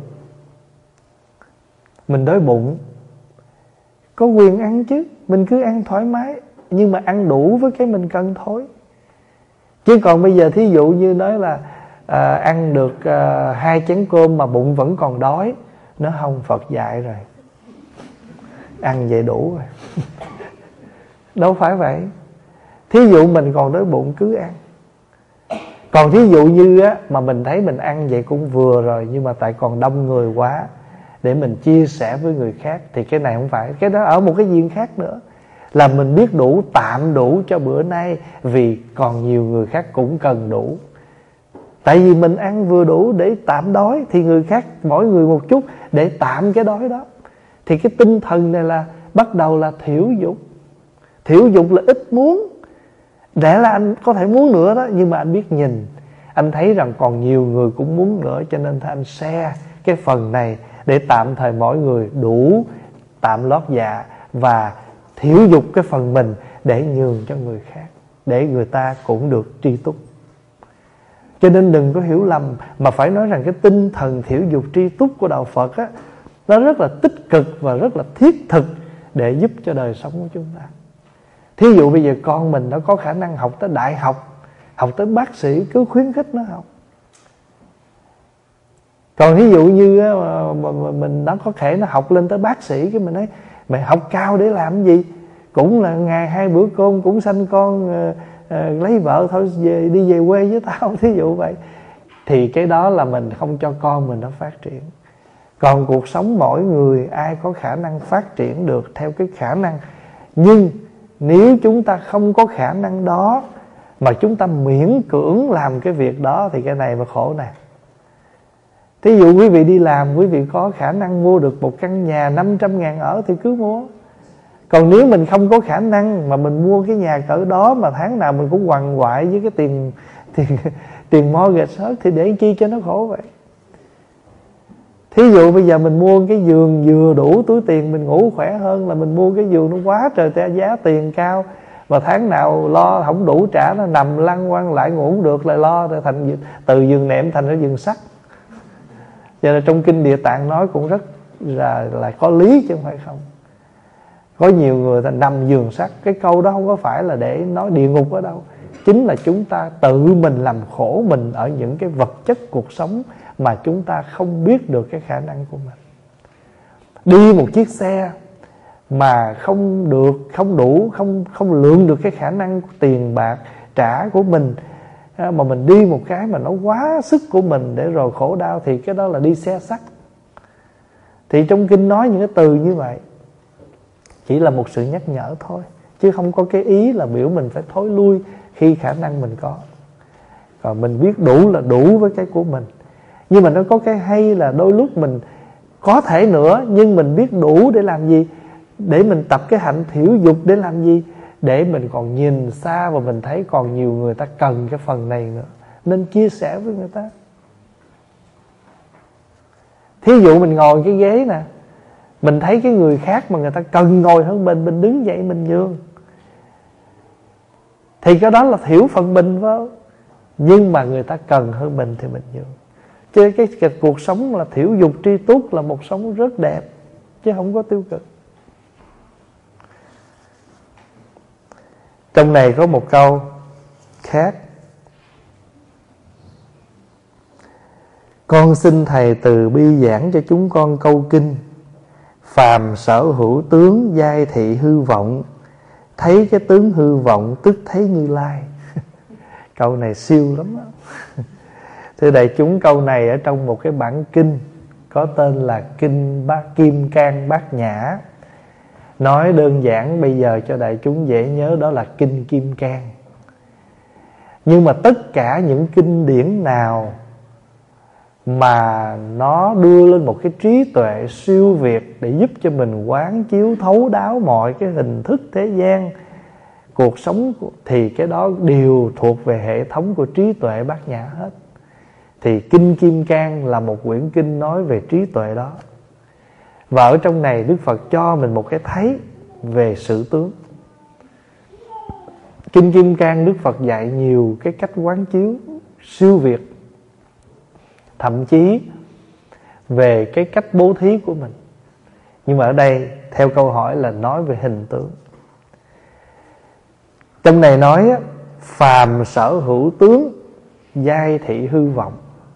mình đói bụng, có quyền ăn chứ, mình cứ ăn thoải mái, nhưng mà ăn đủ với cái mình cần thôi. Chứ còn bây giờ thí dụ như nói là ăn được 2 chén cơm mà bụng vẫn còn đói, nó không, Phật dạy rồi, ăn vậy đủ rồi. Đâu phải vậy. Thí dụ mình còn đói bụng cứ ăn. Còn thí dụ như mà mình thấy mình ăn vậy cũng vừa rồi, nhưng mà tại còn đông người quá để mình chia sẻ với người khác, thì cái này không phải. Cái đó ở một cái diện khác nữa, là mình biết đủ, tạm đủ cho bữa nay, vì còn nhiều người khác cũng cần đủ. Tại vì mình ăn vừa đủ để tạm đói, thì người khác mỗi người một chút để tạm cái đói đó. Thì cái tinh thần này là bắt đầu là thiểu dục. Thiểu dục là ít muốn. Để là anh có thể muốn nữa đó, nhưng mà anh biết nhìn, anh thấy rằng còn nhiều người cũng muốn nữa, cho nên anh share cái phần này để tạm thời mỗi người đủ, tạm lót dạ, và thiểu dục cái phần mình để nhường cho người khác, để người ta cũng được tri túc. Cho nên đừng có hiểu lầm, mà phải nói rằng cái tinh thần thiểu dục tri túc của đạo Phật nó rất là tích cực và rất là thiết thực để giúp cho đời sống của chúng ta. Thí dụ bây giờ con mình nó có khả năng học tới đại học, học tới bác sĩ, cứ khuyến khích nó học. Còn ví dụ như mình nó có thể nó học lên tới bác sĩ, cái mình nói mày học cao để làm gì, cũng là ngày 2 bữa cơm, cũng sanh con, lấy vợ thôi, đi về quê với tao, thí dụ vậy. Thì cái đó là mình không cho con mình nó phát triển. Còn cuộc sống mỗi người ai có khả năng phát triển được theo cái khả năng. Nhưng nếu chúng ta không có khả năng đó mà chúng ta miễn cưỡng làm cái việc đó thì cái này mà khổ nè. Thí dụ quý vị đi làm, quý vị có khả năng mua được một căn nhà 500.000 ở thì cứ mua. Còn nếu mình không có khả năng mà mình mua cái nhà cỡ đó mà tháng nào mình cũng quằn quại với cái tiền mortgage hết, thì để chi cho nó khổ vậy. Thí dụ bây giờ mình mua cái giường vừa đủ túi tiền mình ngủ khỏe hơn là mình mua cái giường nó quá trời giá tiền cao, mà tháng nào lo không đủ trả, nó nằm lăn quăng lại ngủ không được, lại lo rồi thành từ giường nệm thành ra giường sắt. Cho nên trong kinh Địa Tạng nói cũng rất là có lý chứ không phải không. Có nhiều người ta nằm giường sắt. Cái câu đó không có phải là để nói địa ngục ở đâu, chính là chúng ta tự mình làm khổ mình ở những cái vật chất cuộc sống mà chúng ta không biết được cái khả năng của mình. Đi một chiếc xe mà không được, không đủ, không lượng được cái khả năng tiền bạc trả của mình, mà mình đi một cái mà nó quá sức của mình để rồi khổ đau, thì cái đó là đi xe sắt. Thì trong kinh nói những cái từ như vậy chỉ là một sự nhắc nhở thôi, chứ không có cái ý là biểu mình phải thối lui khi khả năng mình có. Còn mình biết đủ là đủ với cái của mình. Nhưng mà nó có cái hay là đôi lúc mình có thể nữa, nhưng mình biết đủ để làm gì? Để mình tập cái hạnh thiểu dục để làm gì? Để mình còn nhìn xa và mình thấy còn nhiều người ta cần cái phần này nữa, nên chia sẻ với người ta. Thí dụ mình ngồi cái ghế nè, mình thấy cái người khác mà người ta cần ngồi hơn mình đứng dậy mình nhường, thì cái đó là thiểu phần mình phải không? Nhưng mà người ta cần hơn mình thì mình nhường. Chứ cái cuộc sống là thiểu dục tri túc là một sống rất đẹp, chứ không có tiêu cực. Trong này có một câu khác: con xin thầy từ bi giảng cho chúng con câu kinh: phàm sở hữu tướng giai thị hư vọng, thấy cái tướng hư vọng tức thấy Như Lai. Câu này siêu lắm đó. Thưa đại chúng, câu này ở trong một cái bản kinh có tên là Kinh Kim Cang Bát Nhã. Nói đơn giản bây giờ cho đại chúng dễ nhớ, đó là Kinh Kim Cang. Nhưng mà tất cả những kinh điển nào mà nó đưa lên một cái trí tuệ siêu việt để giúp cho mình quán chiếu thấu đáo mọi cái hình thức thế gian, cuộc sống, thì cái đó đều thuộc về hệ thống của trí tuệ bát nhã hết. Thì Kinh Kim Cang là một quyển kinh nói về trí tuệ đó. Và ở trong này Đức Phật cho mình một cái thấy về sự tướng. Kinh Kim Cang Đức Phật dạy nhiều cái cách quán chiếu siêu việt, thậm chí về cái cách bố thí của mình. Nhưng mà ở đây theo câu hỏi là nói về hình tướng. Trong này nói phàm sở hữu tướng giai thị hư vọng,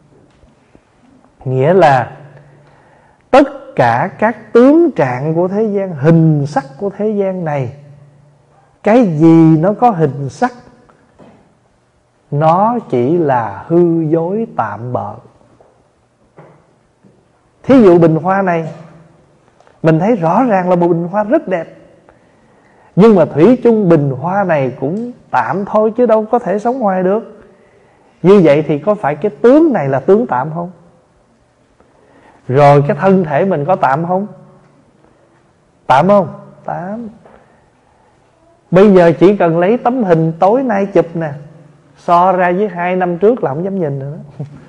nghĩa là tất cả các tướng trạng của thế gian, hình sắc của thế gian này, cái gì nó có hình sắc nó chỉ là hư dối tạm bợ. Thí dụ bình hoa này, mình thấy rõ ràng là một bình hoa rất đẹp, nhưng mà thủy chung bình hoa này cũng tạm thôi, chứ đâu có thể sống hoài được. Như vậy thì có phải cái tướng này là tướng tạm không? Rồi cái thân thể mình có tạm không? Tạm không? Tạm. Bây giờ chỉ cần lấy tấm hình tối nay chụp nè, so ra với 2 năm trước là không dám nhìn nữa.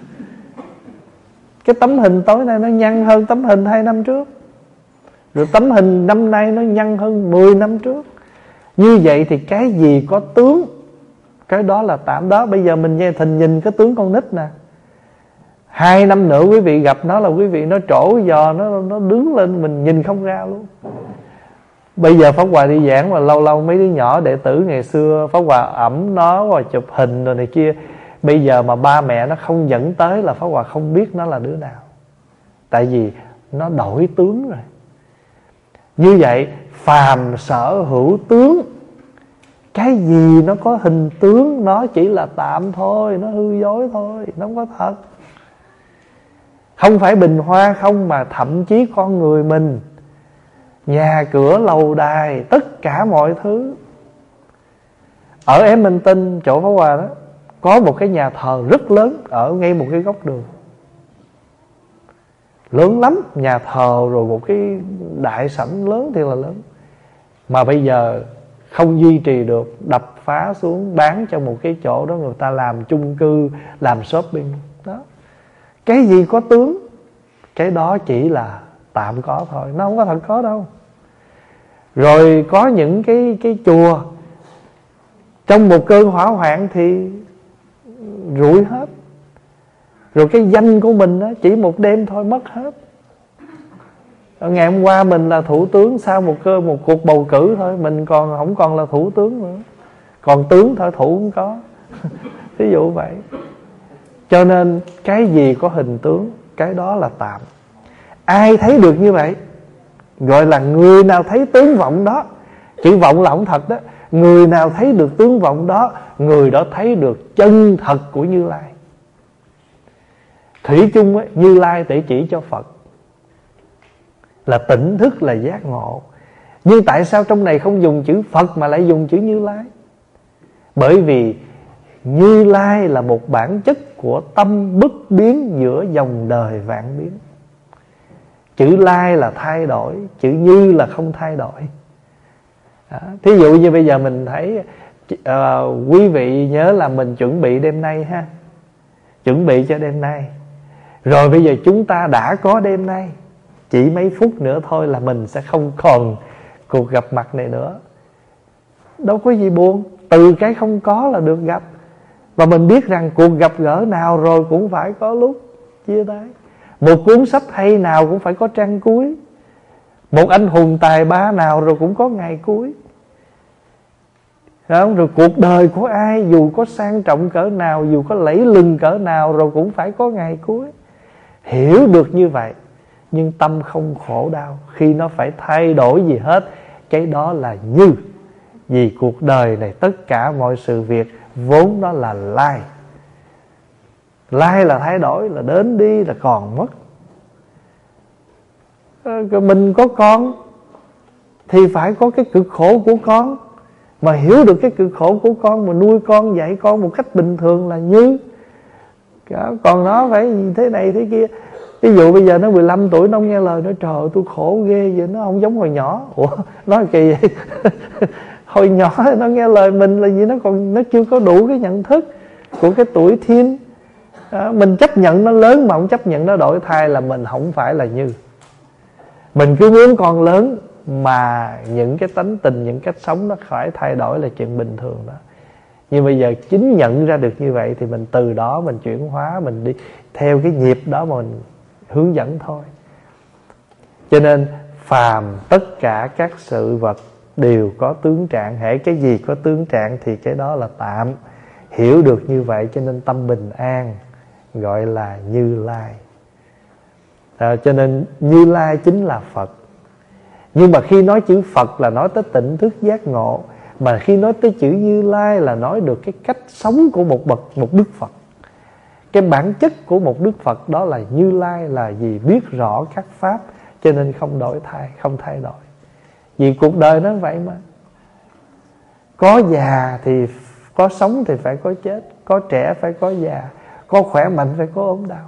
Cái tấm hình tối nay nó nhăn hơn tấm hình 2 năm trước, rồi tấm hình năm nay nó nhăn hơn 10 năm trước. Như vậy thì cái gì có tướng, cái đó là tạm đó. Bây giờ mình nhìn cái tướng con nít nè, 2 năm nữa quý vị gặp nó là quý vị nó trổ giò, nó đứng lên mình nhìn không ra luôn. Bây giờ Pháp Hòa đi giảng mà lâu lâu mấy đứa nhỏ đệ tử ngày xưa Pháp Hòa ẵm nó và chụp hình rồi này kia, bây giờ mà ba mẹ nó không dẫn tới là Pháp Hòa không biết nó là đứa nào. Tại vì nó đổi tướng rồi. Như vậy phàm sở hữu tướng, cái gì nó có hình tướng nó chỉ là tạm thôi, nó hư dối thôi, nó không có thật. Không phải bình hoa không, mà thậm chí con người mình, nhà cửa lầu đài, tất cả mọi thứ. Ở Edmonton, chỗ Pháp Hòa đó, có một cái nhà thờ rất lớn ở ngay một cái góc đường, lớn lắm, nhà thờ rồi một cái đại sảnh lớn thì là lớn, mà bây giờ không duy trì được, đập phá xuống bán cho một cái chỗ đó người ta làm chung cư, làm shopping đó. Cái gì có tướng, cái đó chỉ là tạm có thôi, nó không có thật có đâu. Rồi có những cái chùa trong một cơn hỏa hoạn thì rụi hết. Rồi cái danh của mình đó, chỉ một đêm thôi mất hết. Ngày hôm qua mình là thủ tướng, sau một cuộc bầu cử thôi mình còn không còn là thủ tướng nữa, còn tướng thôi, thủ không có. Ví dụ vậy. Cho nên cái gì có hình tướng, cái đó là tạm. Ai thấy được như vậy gọi là người nào thấy tướng vọng đó. Chữ vọng là không thật đó. Người nào thấy được tướng vọng đó, người đó thấy được chân thật của Như Lai. Thủy chung ấy, Như Lai để chỉ cho Phật là tỉnh thức, là giác ngộ. Nhưng tại sao trong này không dùng chữ Phật mà lại dùng chữ Như Lai? Bởi vì Như Lai là một bản chất của tâm bất biến giữa dòng đời vạn biến. Chữ Lai là thay đổi, chữ Như là không thay đổi. Thí dụ như bây giờ mình thấy quý vị nhớ là mình chuẩn bị đêm nay ha, chuẩn bị cho đêm nay. Rồi bây giờ chúng ta đã có đêm nay, chỉ mấy phút nữa thôi là mình sẽ không còn cuộc gặp mặt này nữa. Đâu có gì buồn, từ cái không có là được gặp. Và mình biết rằng cuộc gặp gỡ nào rồi cũng phải có lúc chia tay. Một cuốn sách hay nào cũng phải có trang cuối. Một anh hùng tài ba nào rồi cũng có ngày cuối. Rồi cuộc đời của ai, dù có sang trọng cỡ nào, dù có lẫy lừng cỡ nào, rồi cũng phải có ngày cuối. Hiểu được như vậy, nhưng tâm không khổ đau khi nó phải thay đổi gì hết. Cái đó là như. Vì cuộc đời này tất cả mọi sự việc vốn nó là lai. Lai là thay đổi, là đến đi, là còn mất. Mình có con thì phải có cái cực khổ của con. Mà hiểu được cái cực khổ của con, mà nuôi con, dạy con một cách bình thường là như. Còn nó phải thế này thế kia. Ví dụ bây giờ nó 15 tuổi nó không nghe lời, nó trời ơi tôi khổ ghê vậy. Nó không giống hồi nhỏ. Ủa nói kỳ vậy. Hồi nhỏ nó nghe lời mình là gì, nó chưa có đủ cái nhận thức của cái tuổi teen. Mình chấp nhận nó lớn mà không chấp nhận nó đổi thay là mình không phải là Như. Mình cứ muốn con lớn mà những cái tánh tình, những cách sống nó phải thay đổi là chuyện bình thường đó. Nhưng bây giờ chính nhận ra được như vậy thì mình từ đó mình chuyển hóa, mình đi theo cái nhịp đó mà mình hướng dẫn thôi. Cho nên phàm tất cả các sự vật đều có tướng trạng. Hễ cái gì có tướng trạng thì cái đó là tạm. Hiểu được như vậy cho nên tâm bình an, gọi là Như Lai. Cho nên Như Lai chính là Phật. Nhưng mà khi nói chữ Phật là nói tới tỉnh thức giác ngộ, mà khi nói tới chữ Như Lai là nói được cái cách sống của một Đức Phật. Cái bản chất của một Đức Phật đó là Như Lai là gì? Biết rõ các pháp, cho nên không đổi thay, không thay đổi. Vì cuộc đời nó vậy mà. Có già thì có sống thì phải có chết, có trẻ phải có già, có khỏe mạnh phải có ốm đau.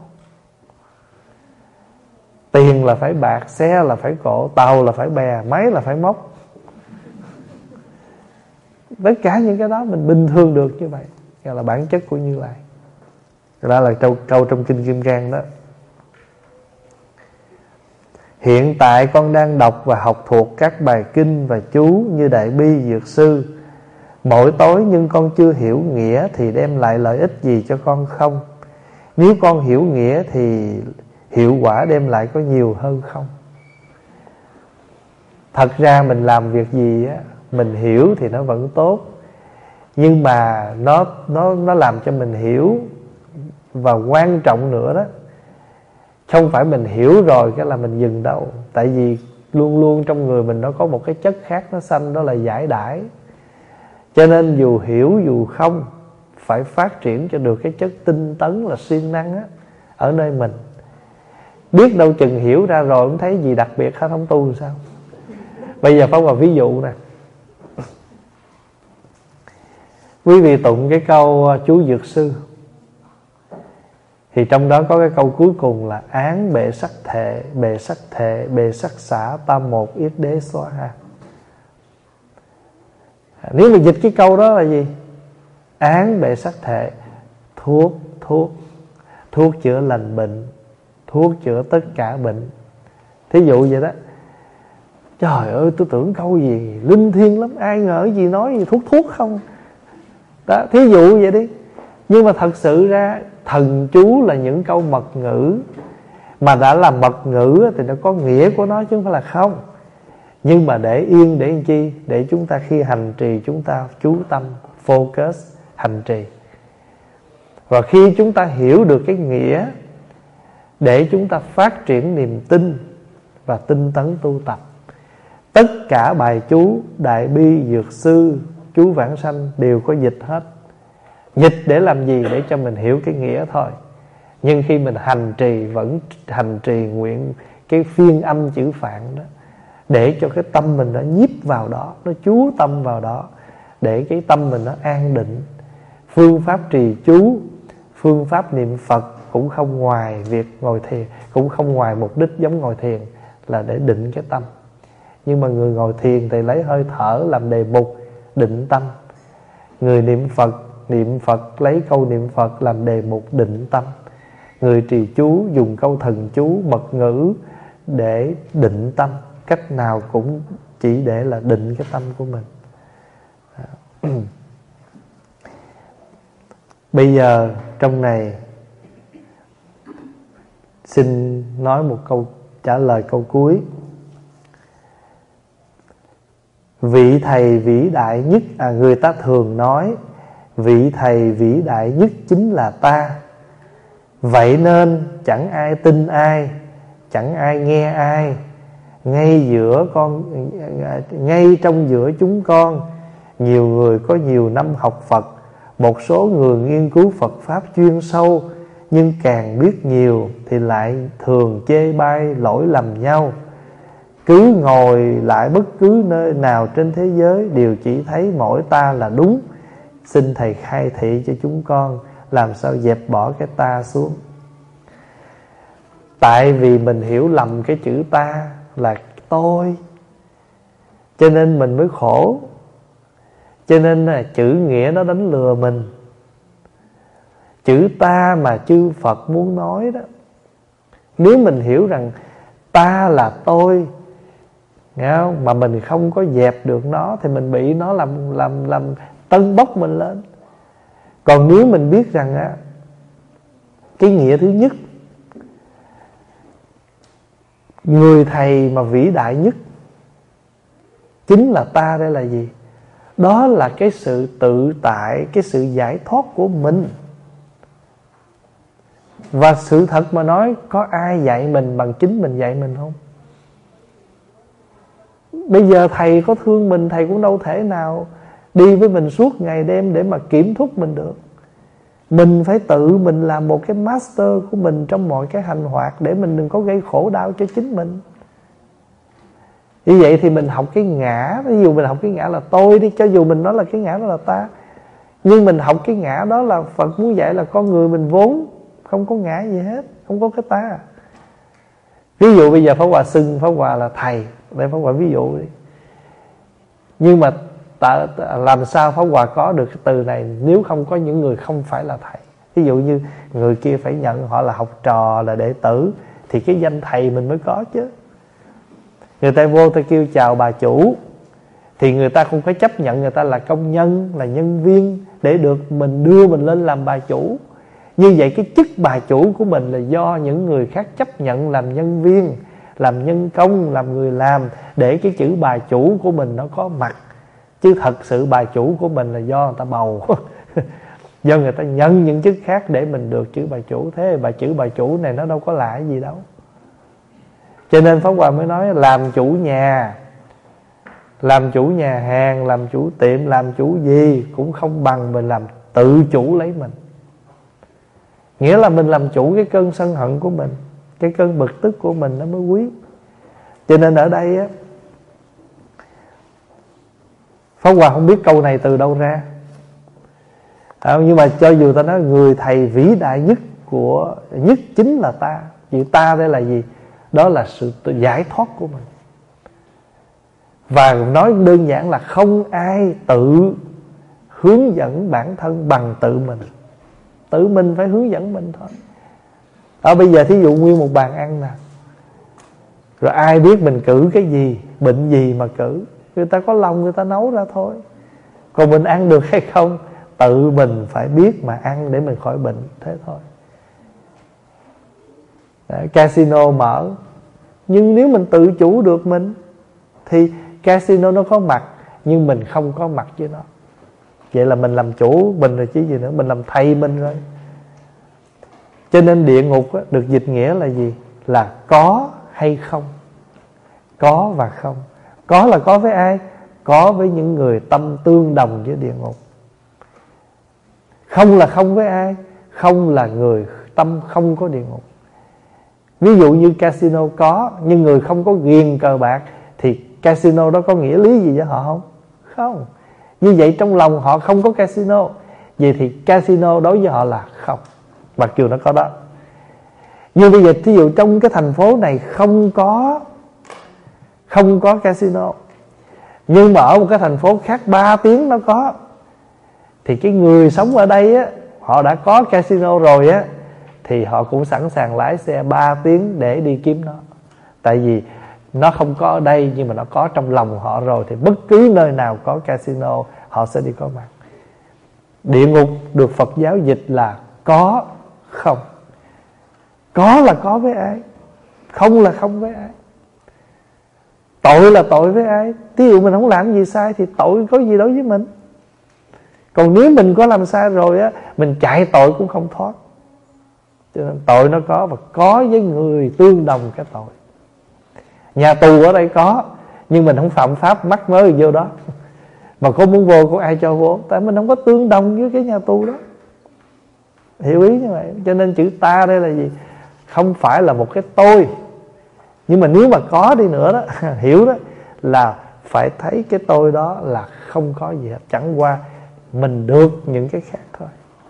Tiền là phải bạc, xe là phải cộ, tàu là phải bè, máy là phải móc. Tất cả những cái đó mình bình thường được như vậy, gọi là bản chất của Như Lai. Đó là câu trong Kinh Kim Cang đó. Hiện tại con đang đọc và học thuộc các bài kinh và chú như Đại Bi, Dược Sư. Mỗi tối nhưng con chưa hiểu nghĩa thì đem lại lợi ích gì cho con không? Nếu con hiểu nghĩa thì hiệu quả đem lại có nhiều hơn không? Thật ra mình làm việc gì á, mình hiểu thì nó vẫn tốt, nhưng mà nó làm cho mình hiểu. Và quan trọng nữa đó, không phải mình hiểu rồi cái là mình dừng đâu. Tại vì luôn luôn trong người mình nó có một cái chất khác nó sanh, đó là giải đãi. Cho nên dù hiểu dù không, phải phát triển cho được cái chất tinh tấn là siêng năng á, ở nơi mình. Biết đâu chừng hiểu ra rồi không thấy gì đặc biệt hết, không tu sao. Bây giờ Pháp Hòa ví dụ nè. Quý vị tụng cái câu chú Dược Sư, thì trong đó có cái câu cuối cùng là án bệ sắc thệ, bệ sắc thệ, bệ sắc xả, tam một yết đế xóa ha. Nếu mà dịch cái câu đó là gì? Án bệ sắc thệ, thuốc chữa lành bệnh, thuốc chữa tất cả bệnh. Thí dụ vậy đó. Trời ơi, tôi tưởng câu gì linh thiêng lắm, ai ngờ gì nói gì thuốc không đó, thí dụ vậy đi. Nhưng mà thật sự ra thần chú là những câu mật ngữ, mà đã là mật ngữ thì nó có nghĩa của nó chứ không phải là không. Nhưng mà để yên để làm chi? Để chúng ta khi hành trì chúng ta chú tâm, focus hành trì. Và khi chúng ta hiểu được cái nghĩa, để chúng ta phát triển niềm tin và tinh tấn tu tập. Tất cả bài chú Đại Bi, Dược Sư, chú Vãng Sanh đều có dịch hết. Dịch để làm gì? Để cho mình hiểu cái nghĩa thôi. Nhưng khi mình hành trì, vẫn hành trì nguyện cái phiên âm chữ Phạn đó, để cho cái tâm mình nó nhiếp vào đó, nó chú tâm vào đó, để cái tâm mình nó an định. Phương pháp trì chú, phương pháp niệm Phật cũng không ngoài việc ngồi thiền, cũng không ngoài mục đích giống ngồi thiền là để định cái tâm. Nhưng mà người ngồi thiền thì lấy hơi thở làm đề mục định tâm. Người niệm Phật lấy câu niệm Phật làm đề mục định tâm. Người trì chú dùng câu thần chú mật ngữ để định tâm. Cách nào cũng chỉ để là định cái tâm của mình. Bây giờ trong này xin nói một câu trả lời câu cuối. Vị thầy vĩ đại nhất, người ta thường nói vị thầy vĩ đại nhất chính là ta. Vậy nên chẳng ai tin ai, chẳng ai nghe ai. Ngay trong giữa chúng con, nhiều người có nhiều năm học Phật, một số người nghiên cứu Phật Pháp chuyên sâu, nhưng càng biết nhiều thì lại thường chê bai lỗi lầm nhau. Cứ ngồi lại bất cứ nơi nào trên thế giới đều chỉ thấy mỗi ta là đúng. Xin thầy khai thị cho chúng con làm sao dẹp bỏ cái ta xuống. Tại vì mình hiểu lầm cái chữ ta là tôi, cho nên mình mới khổ. Cho nên là chữ nghĩa nó đánh lừa mình. Chữ ta mà chư Phật muốn nói đó, nếu mình hiểu rằng ta là tôi, nghe không? Mà mình không có dẹp được nó thì mình bị nó làm tân bốc mình lên. Còn nếu mình biết rằng á, cái nghĩa thứ nhất, người thầy mà vĩ đại nhất chính là ta, đây là gì? Đó là cái sự tự tại, cái sự giải thoát của mình. Và sự thật mà nói, có ai dạy mình bằng chính mình dạy mình không? Bây giờ thầy có thương mình, thầy cũng đâu thể nào đi với mình suốt ngày đêm để mà kiểm thúc mình được. Mình phải tự mình làm một cái master của mình trong mọi cái hành hoạt, để mình đừng có gây khổ đau cho chính mình. Như vậy thì mình học cái ngã. Ví dụ mình học cái ngã là tôi đi, cho dù mình nói là cái ngã đó là ta, nhưng mình học cái ngã đó là Phật muốn dạy là con người mình vốn không có ngã gì hết, không có cái ta. Ví dụ bây giờ Pháp Hòa xưng Pháp Hòa là thầy, để Pháp Hòa ví dụ đi. Nhưng mà làm sao Pháp Hòa có được cái từ này nếu không có những người không phải là thầy? Ví dụ như người kia phải nhận họ là học trò, là đệ tử, thì cái danh thầy mình mới có chứ. Người ta vô ta kêu chào bà chủ, thì người ta không phải chấp nhận người ta là công nhân, là nhân viên, để được mình đưa mình lên làm bà chủ. Như vậy cái chức bà chủ của mình là do những người khác chấp nhận làm nhân viên, làm nhân công, làm người làm, để cái chữ bà chủ của mình nó có mặt. Chứ thật sự bà chủ của mình là do người ta bầu do người ta nhân những chức khác để mình được chữ bà chủ. Thế chữ bà chủ này nó đâu có lạ gì đâu. Cho nên Pháp Hòa mới nói làm chủ nhà, làm chủ nhà hàng, làm chủ tiệm, làm chủ gì cũng không bằng mình làm tự chủ lấy mình. Nghĩa là mình làm chủ cái cơn sân hận của mình, cái cơn bực tức của mình nó mới quý. Cho nên ở đây á, Pháp Hòa không biết câu này từ đâu ra, nhưng mà cho dù ta nói người thầy vĩ đại nhất chính là ta. Chữ ta đây là gì? Đó là sự giải thoát của mình. Và nói đơn giản là không ai tự hướng dẫn bản thân bằng tự mình. Tự mình phải hướng dẫn mình thôi. Bây giờ thí dụ nguyên một bàn ăn nè, rồi ai biết mình cử cái gì, bệnh gì mà cử. Người ta có lòng người ta nấu ra thôi. Còn mình ăn được hay không, tự mình phải biết mà ăn để mình khỏi bệnh. Thế thôi. Đấy, casino mở, nhưng nếu mình tự chủ được mình thì casino nó có mặt, nhưng mình không có mặt với nó. Vậy là mình làm chủ mình rồi chứ gì nữa. Mình làm thầy mình rồi. Cho nên địa ngục á, được dịch nghĩa là gì? Là có hay không. Có và không. Có là có với ai? Có với những người tâm tương đồng với địa ngục. Không là không với ai? Không là người tâm không có địa ngục. Ví dụ như casino có, nhưng người không có ghiền cờ bạc, thì casino đó có nghĩa lý gì với họ không? Không. Như vậy trong lòng họ không có casino, vậy thì casino đối với họ là không, mặc dù nó có đó. Như bây giờ thí dụ trong cái thành phố này không có casino, nhưng mà ở một cái thành phố khác 3 tiếng nó có, thì cái người sống ở đây á, họ đã có casino rồi á, thì họ cũng sẵn sàng lái xe 3 tiếng để đi kiếm nó. Tại vì nó không có ở đây, nhưng mà nó có trong lòng họ rồi, thì bất cứ nơi nào có casino họ sẽ đi có mặt. Địa ngục được Phật giáo dịch là có không. Có là có với ai, không là không với ai. Tội là tội với ai? Ví dụ mình không làm gì sai thì tội có gì đối với mình. Còn nếu mình có làm sai rồi á, mình chạy tội cũng không thoát. Cho nên tội nó có, và có với người tương đồng cái tội. Nhà tù ở đây có, nhưng mình không phạm pháp mắc mới vô đó. Mà có muốn vô có ai cho vô, tại mình không có tương đồng với cái nhà tù đó. Hiểu ý như vậy. Cho nên chữ ta đây là gì? Không phải là một cái tôi. Nhưng mà nếu mà có đi nữa đó hiểu đó, là phải thấy cái tôi đó là không có gì hết. Chẳng qua mình được những cái khác thôi.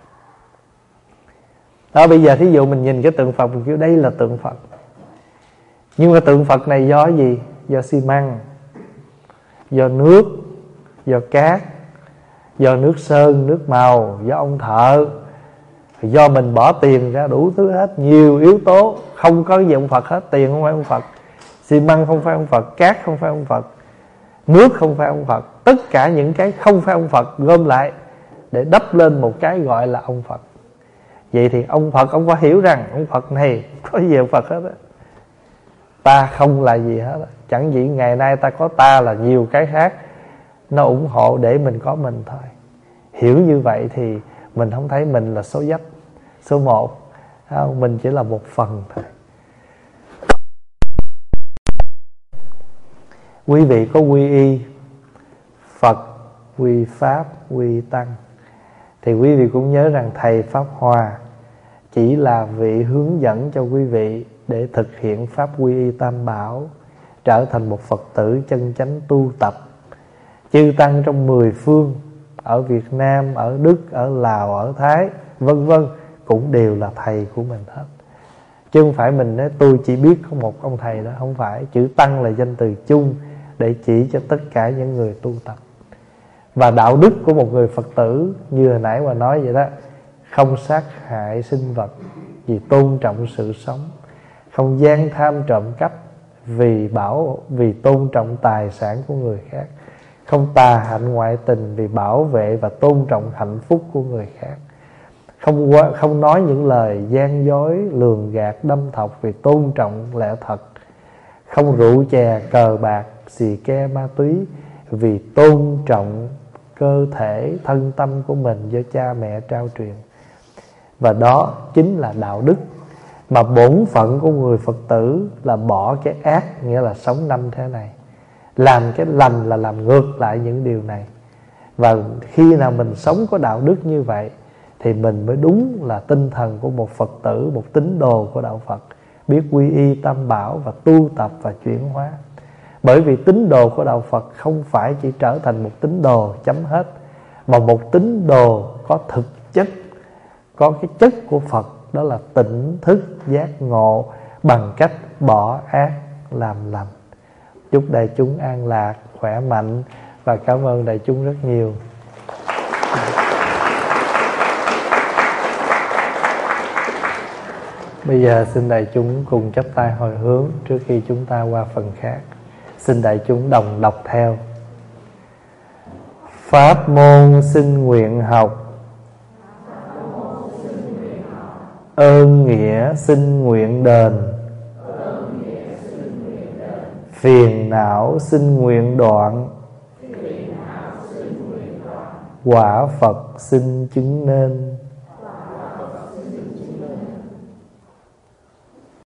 Đó, bây giờ thí dụ mình nhìn cái tượng Phật, mình kêu đây là tượng Phật. Nhưng mà tượng Phật này do gì? Do xi măng, do nước, do cát, do nước sơn, nước màu, do ông thợ, do mình bỏ tiền ra đủ thứ hết. Nhiều yếu tố. Không có gì ông Phật hết. Tiền không phải ông Phật, xi măng không phải ông Phật, cát không phải ông Phật, nước không phải ông Phật. Tất cả những cái không phải ông Phật gom lại để đắp lên một cái gọi là ông Phật. Vậy thì ông Phật, ông phải hiểu rằng ông Phật này có gì ông Phật hết á. Ta không là gì hết á. Chẳng chỉ ngày nay ta có ta là nhiều cái khác nó ủng hộ để mình có mình thôi. Hiểu như vậy thì mình không thấy mình là số dấp, số 1. Mình chỉ là một phần thôi. Quý vị có quy y Phật, quy Pháp, quy Tăng, thì quý vị cũng nhớ rằng Thầy Pháp Hòa chỉ là vị hướng dẫn cho quý vị để thực hiện Pháp quy y Tam Bảo, trở thành một Phật tử chân chánh tu tập. Chư Tăng trong 10 phương, ở Việt Nam, ở Đức, ở Lào, ở Thái, vân vân, cũng đều là thầy của mình hết. Chứ không phải mình nói tôi chỉ biết có một ông thầy đó. Không phải. Chữ Tăng là danh từ chung để chỉ cho tất cả những người tu tập. Và đạo đức của một người Phật tử, như hồi nãy mà nói vậy đó, không sát hại sinh vật vì tôn trọng sự sống, không gian tham trộm cắp vì tôn trọng tài sản của người khác, không tà hạnh ngoại tình vì bảo vệ và tôn trọng hạnh phúc của người khác, không nói những lời gian dối, lường gạt, đâm thọc vì tôn trọng lẽ thật, không rượu chè cờ bạc xì ke ma túy, vì tôn trọng cơ thể thân tâm của mình do cha mẹ trao truyền. Và đó chính là đạo đức. Mà bổn phận của người Phật tử là bỏ cái ác, nghĩa là sống năm thế này. Làm cái lành là làm ngược lại những điều này. Và khi nào mình sống có đạo đức như vậy thì mình mới đúng là tinh thần của một Phật tử, một tín đồ của đạo Phật, biết quy y tam bảo và tu tập và chuyển hóa. Bởi vì tín đồ của đạo Phật không phải chỉ trở thành một tín đồ chấm hết, mà một tín đồ có thực chất, có cái chất của Phật, đó là tỉnh thức giác ngộ bằng cách bỏ ác làm lành. Chúc đại chúng an lạc, khỏe mạnh và cảm ơn đại chúng rất nhiều. Bây giờ xin đại chúng cùng chắp tay hồi hướng trước khi chúng ta qua phần khác. Xin đại chúng đồng đọc theo. Pháp môn xin nguyện học, ơn nghĩa xin nguyện đền, phiền não xin nguyện đoạn, quả Phật xin chứng nên.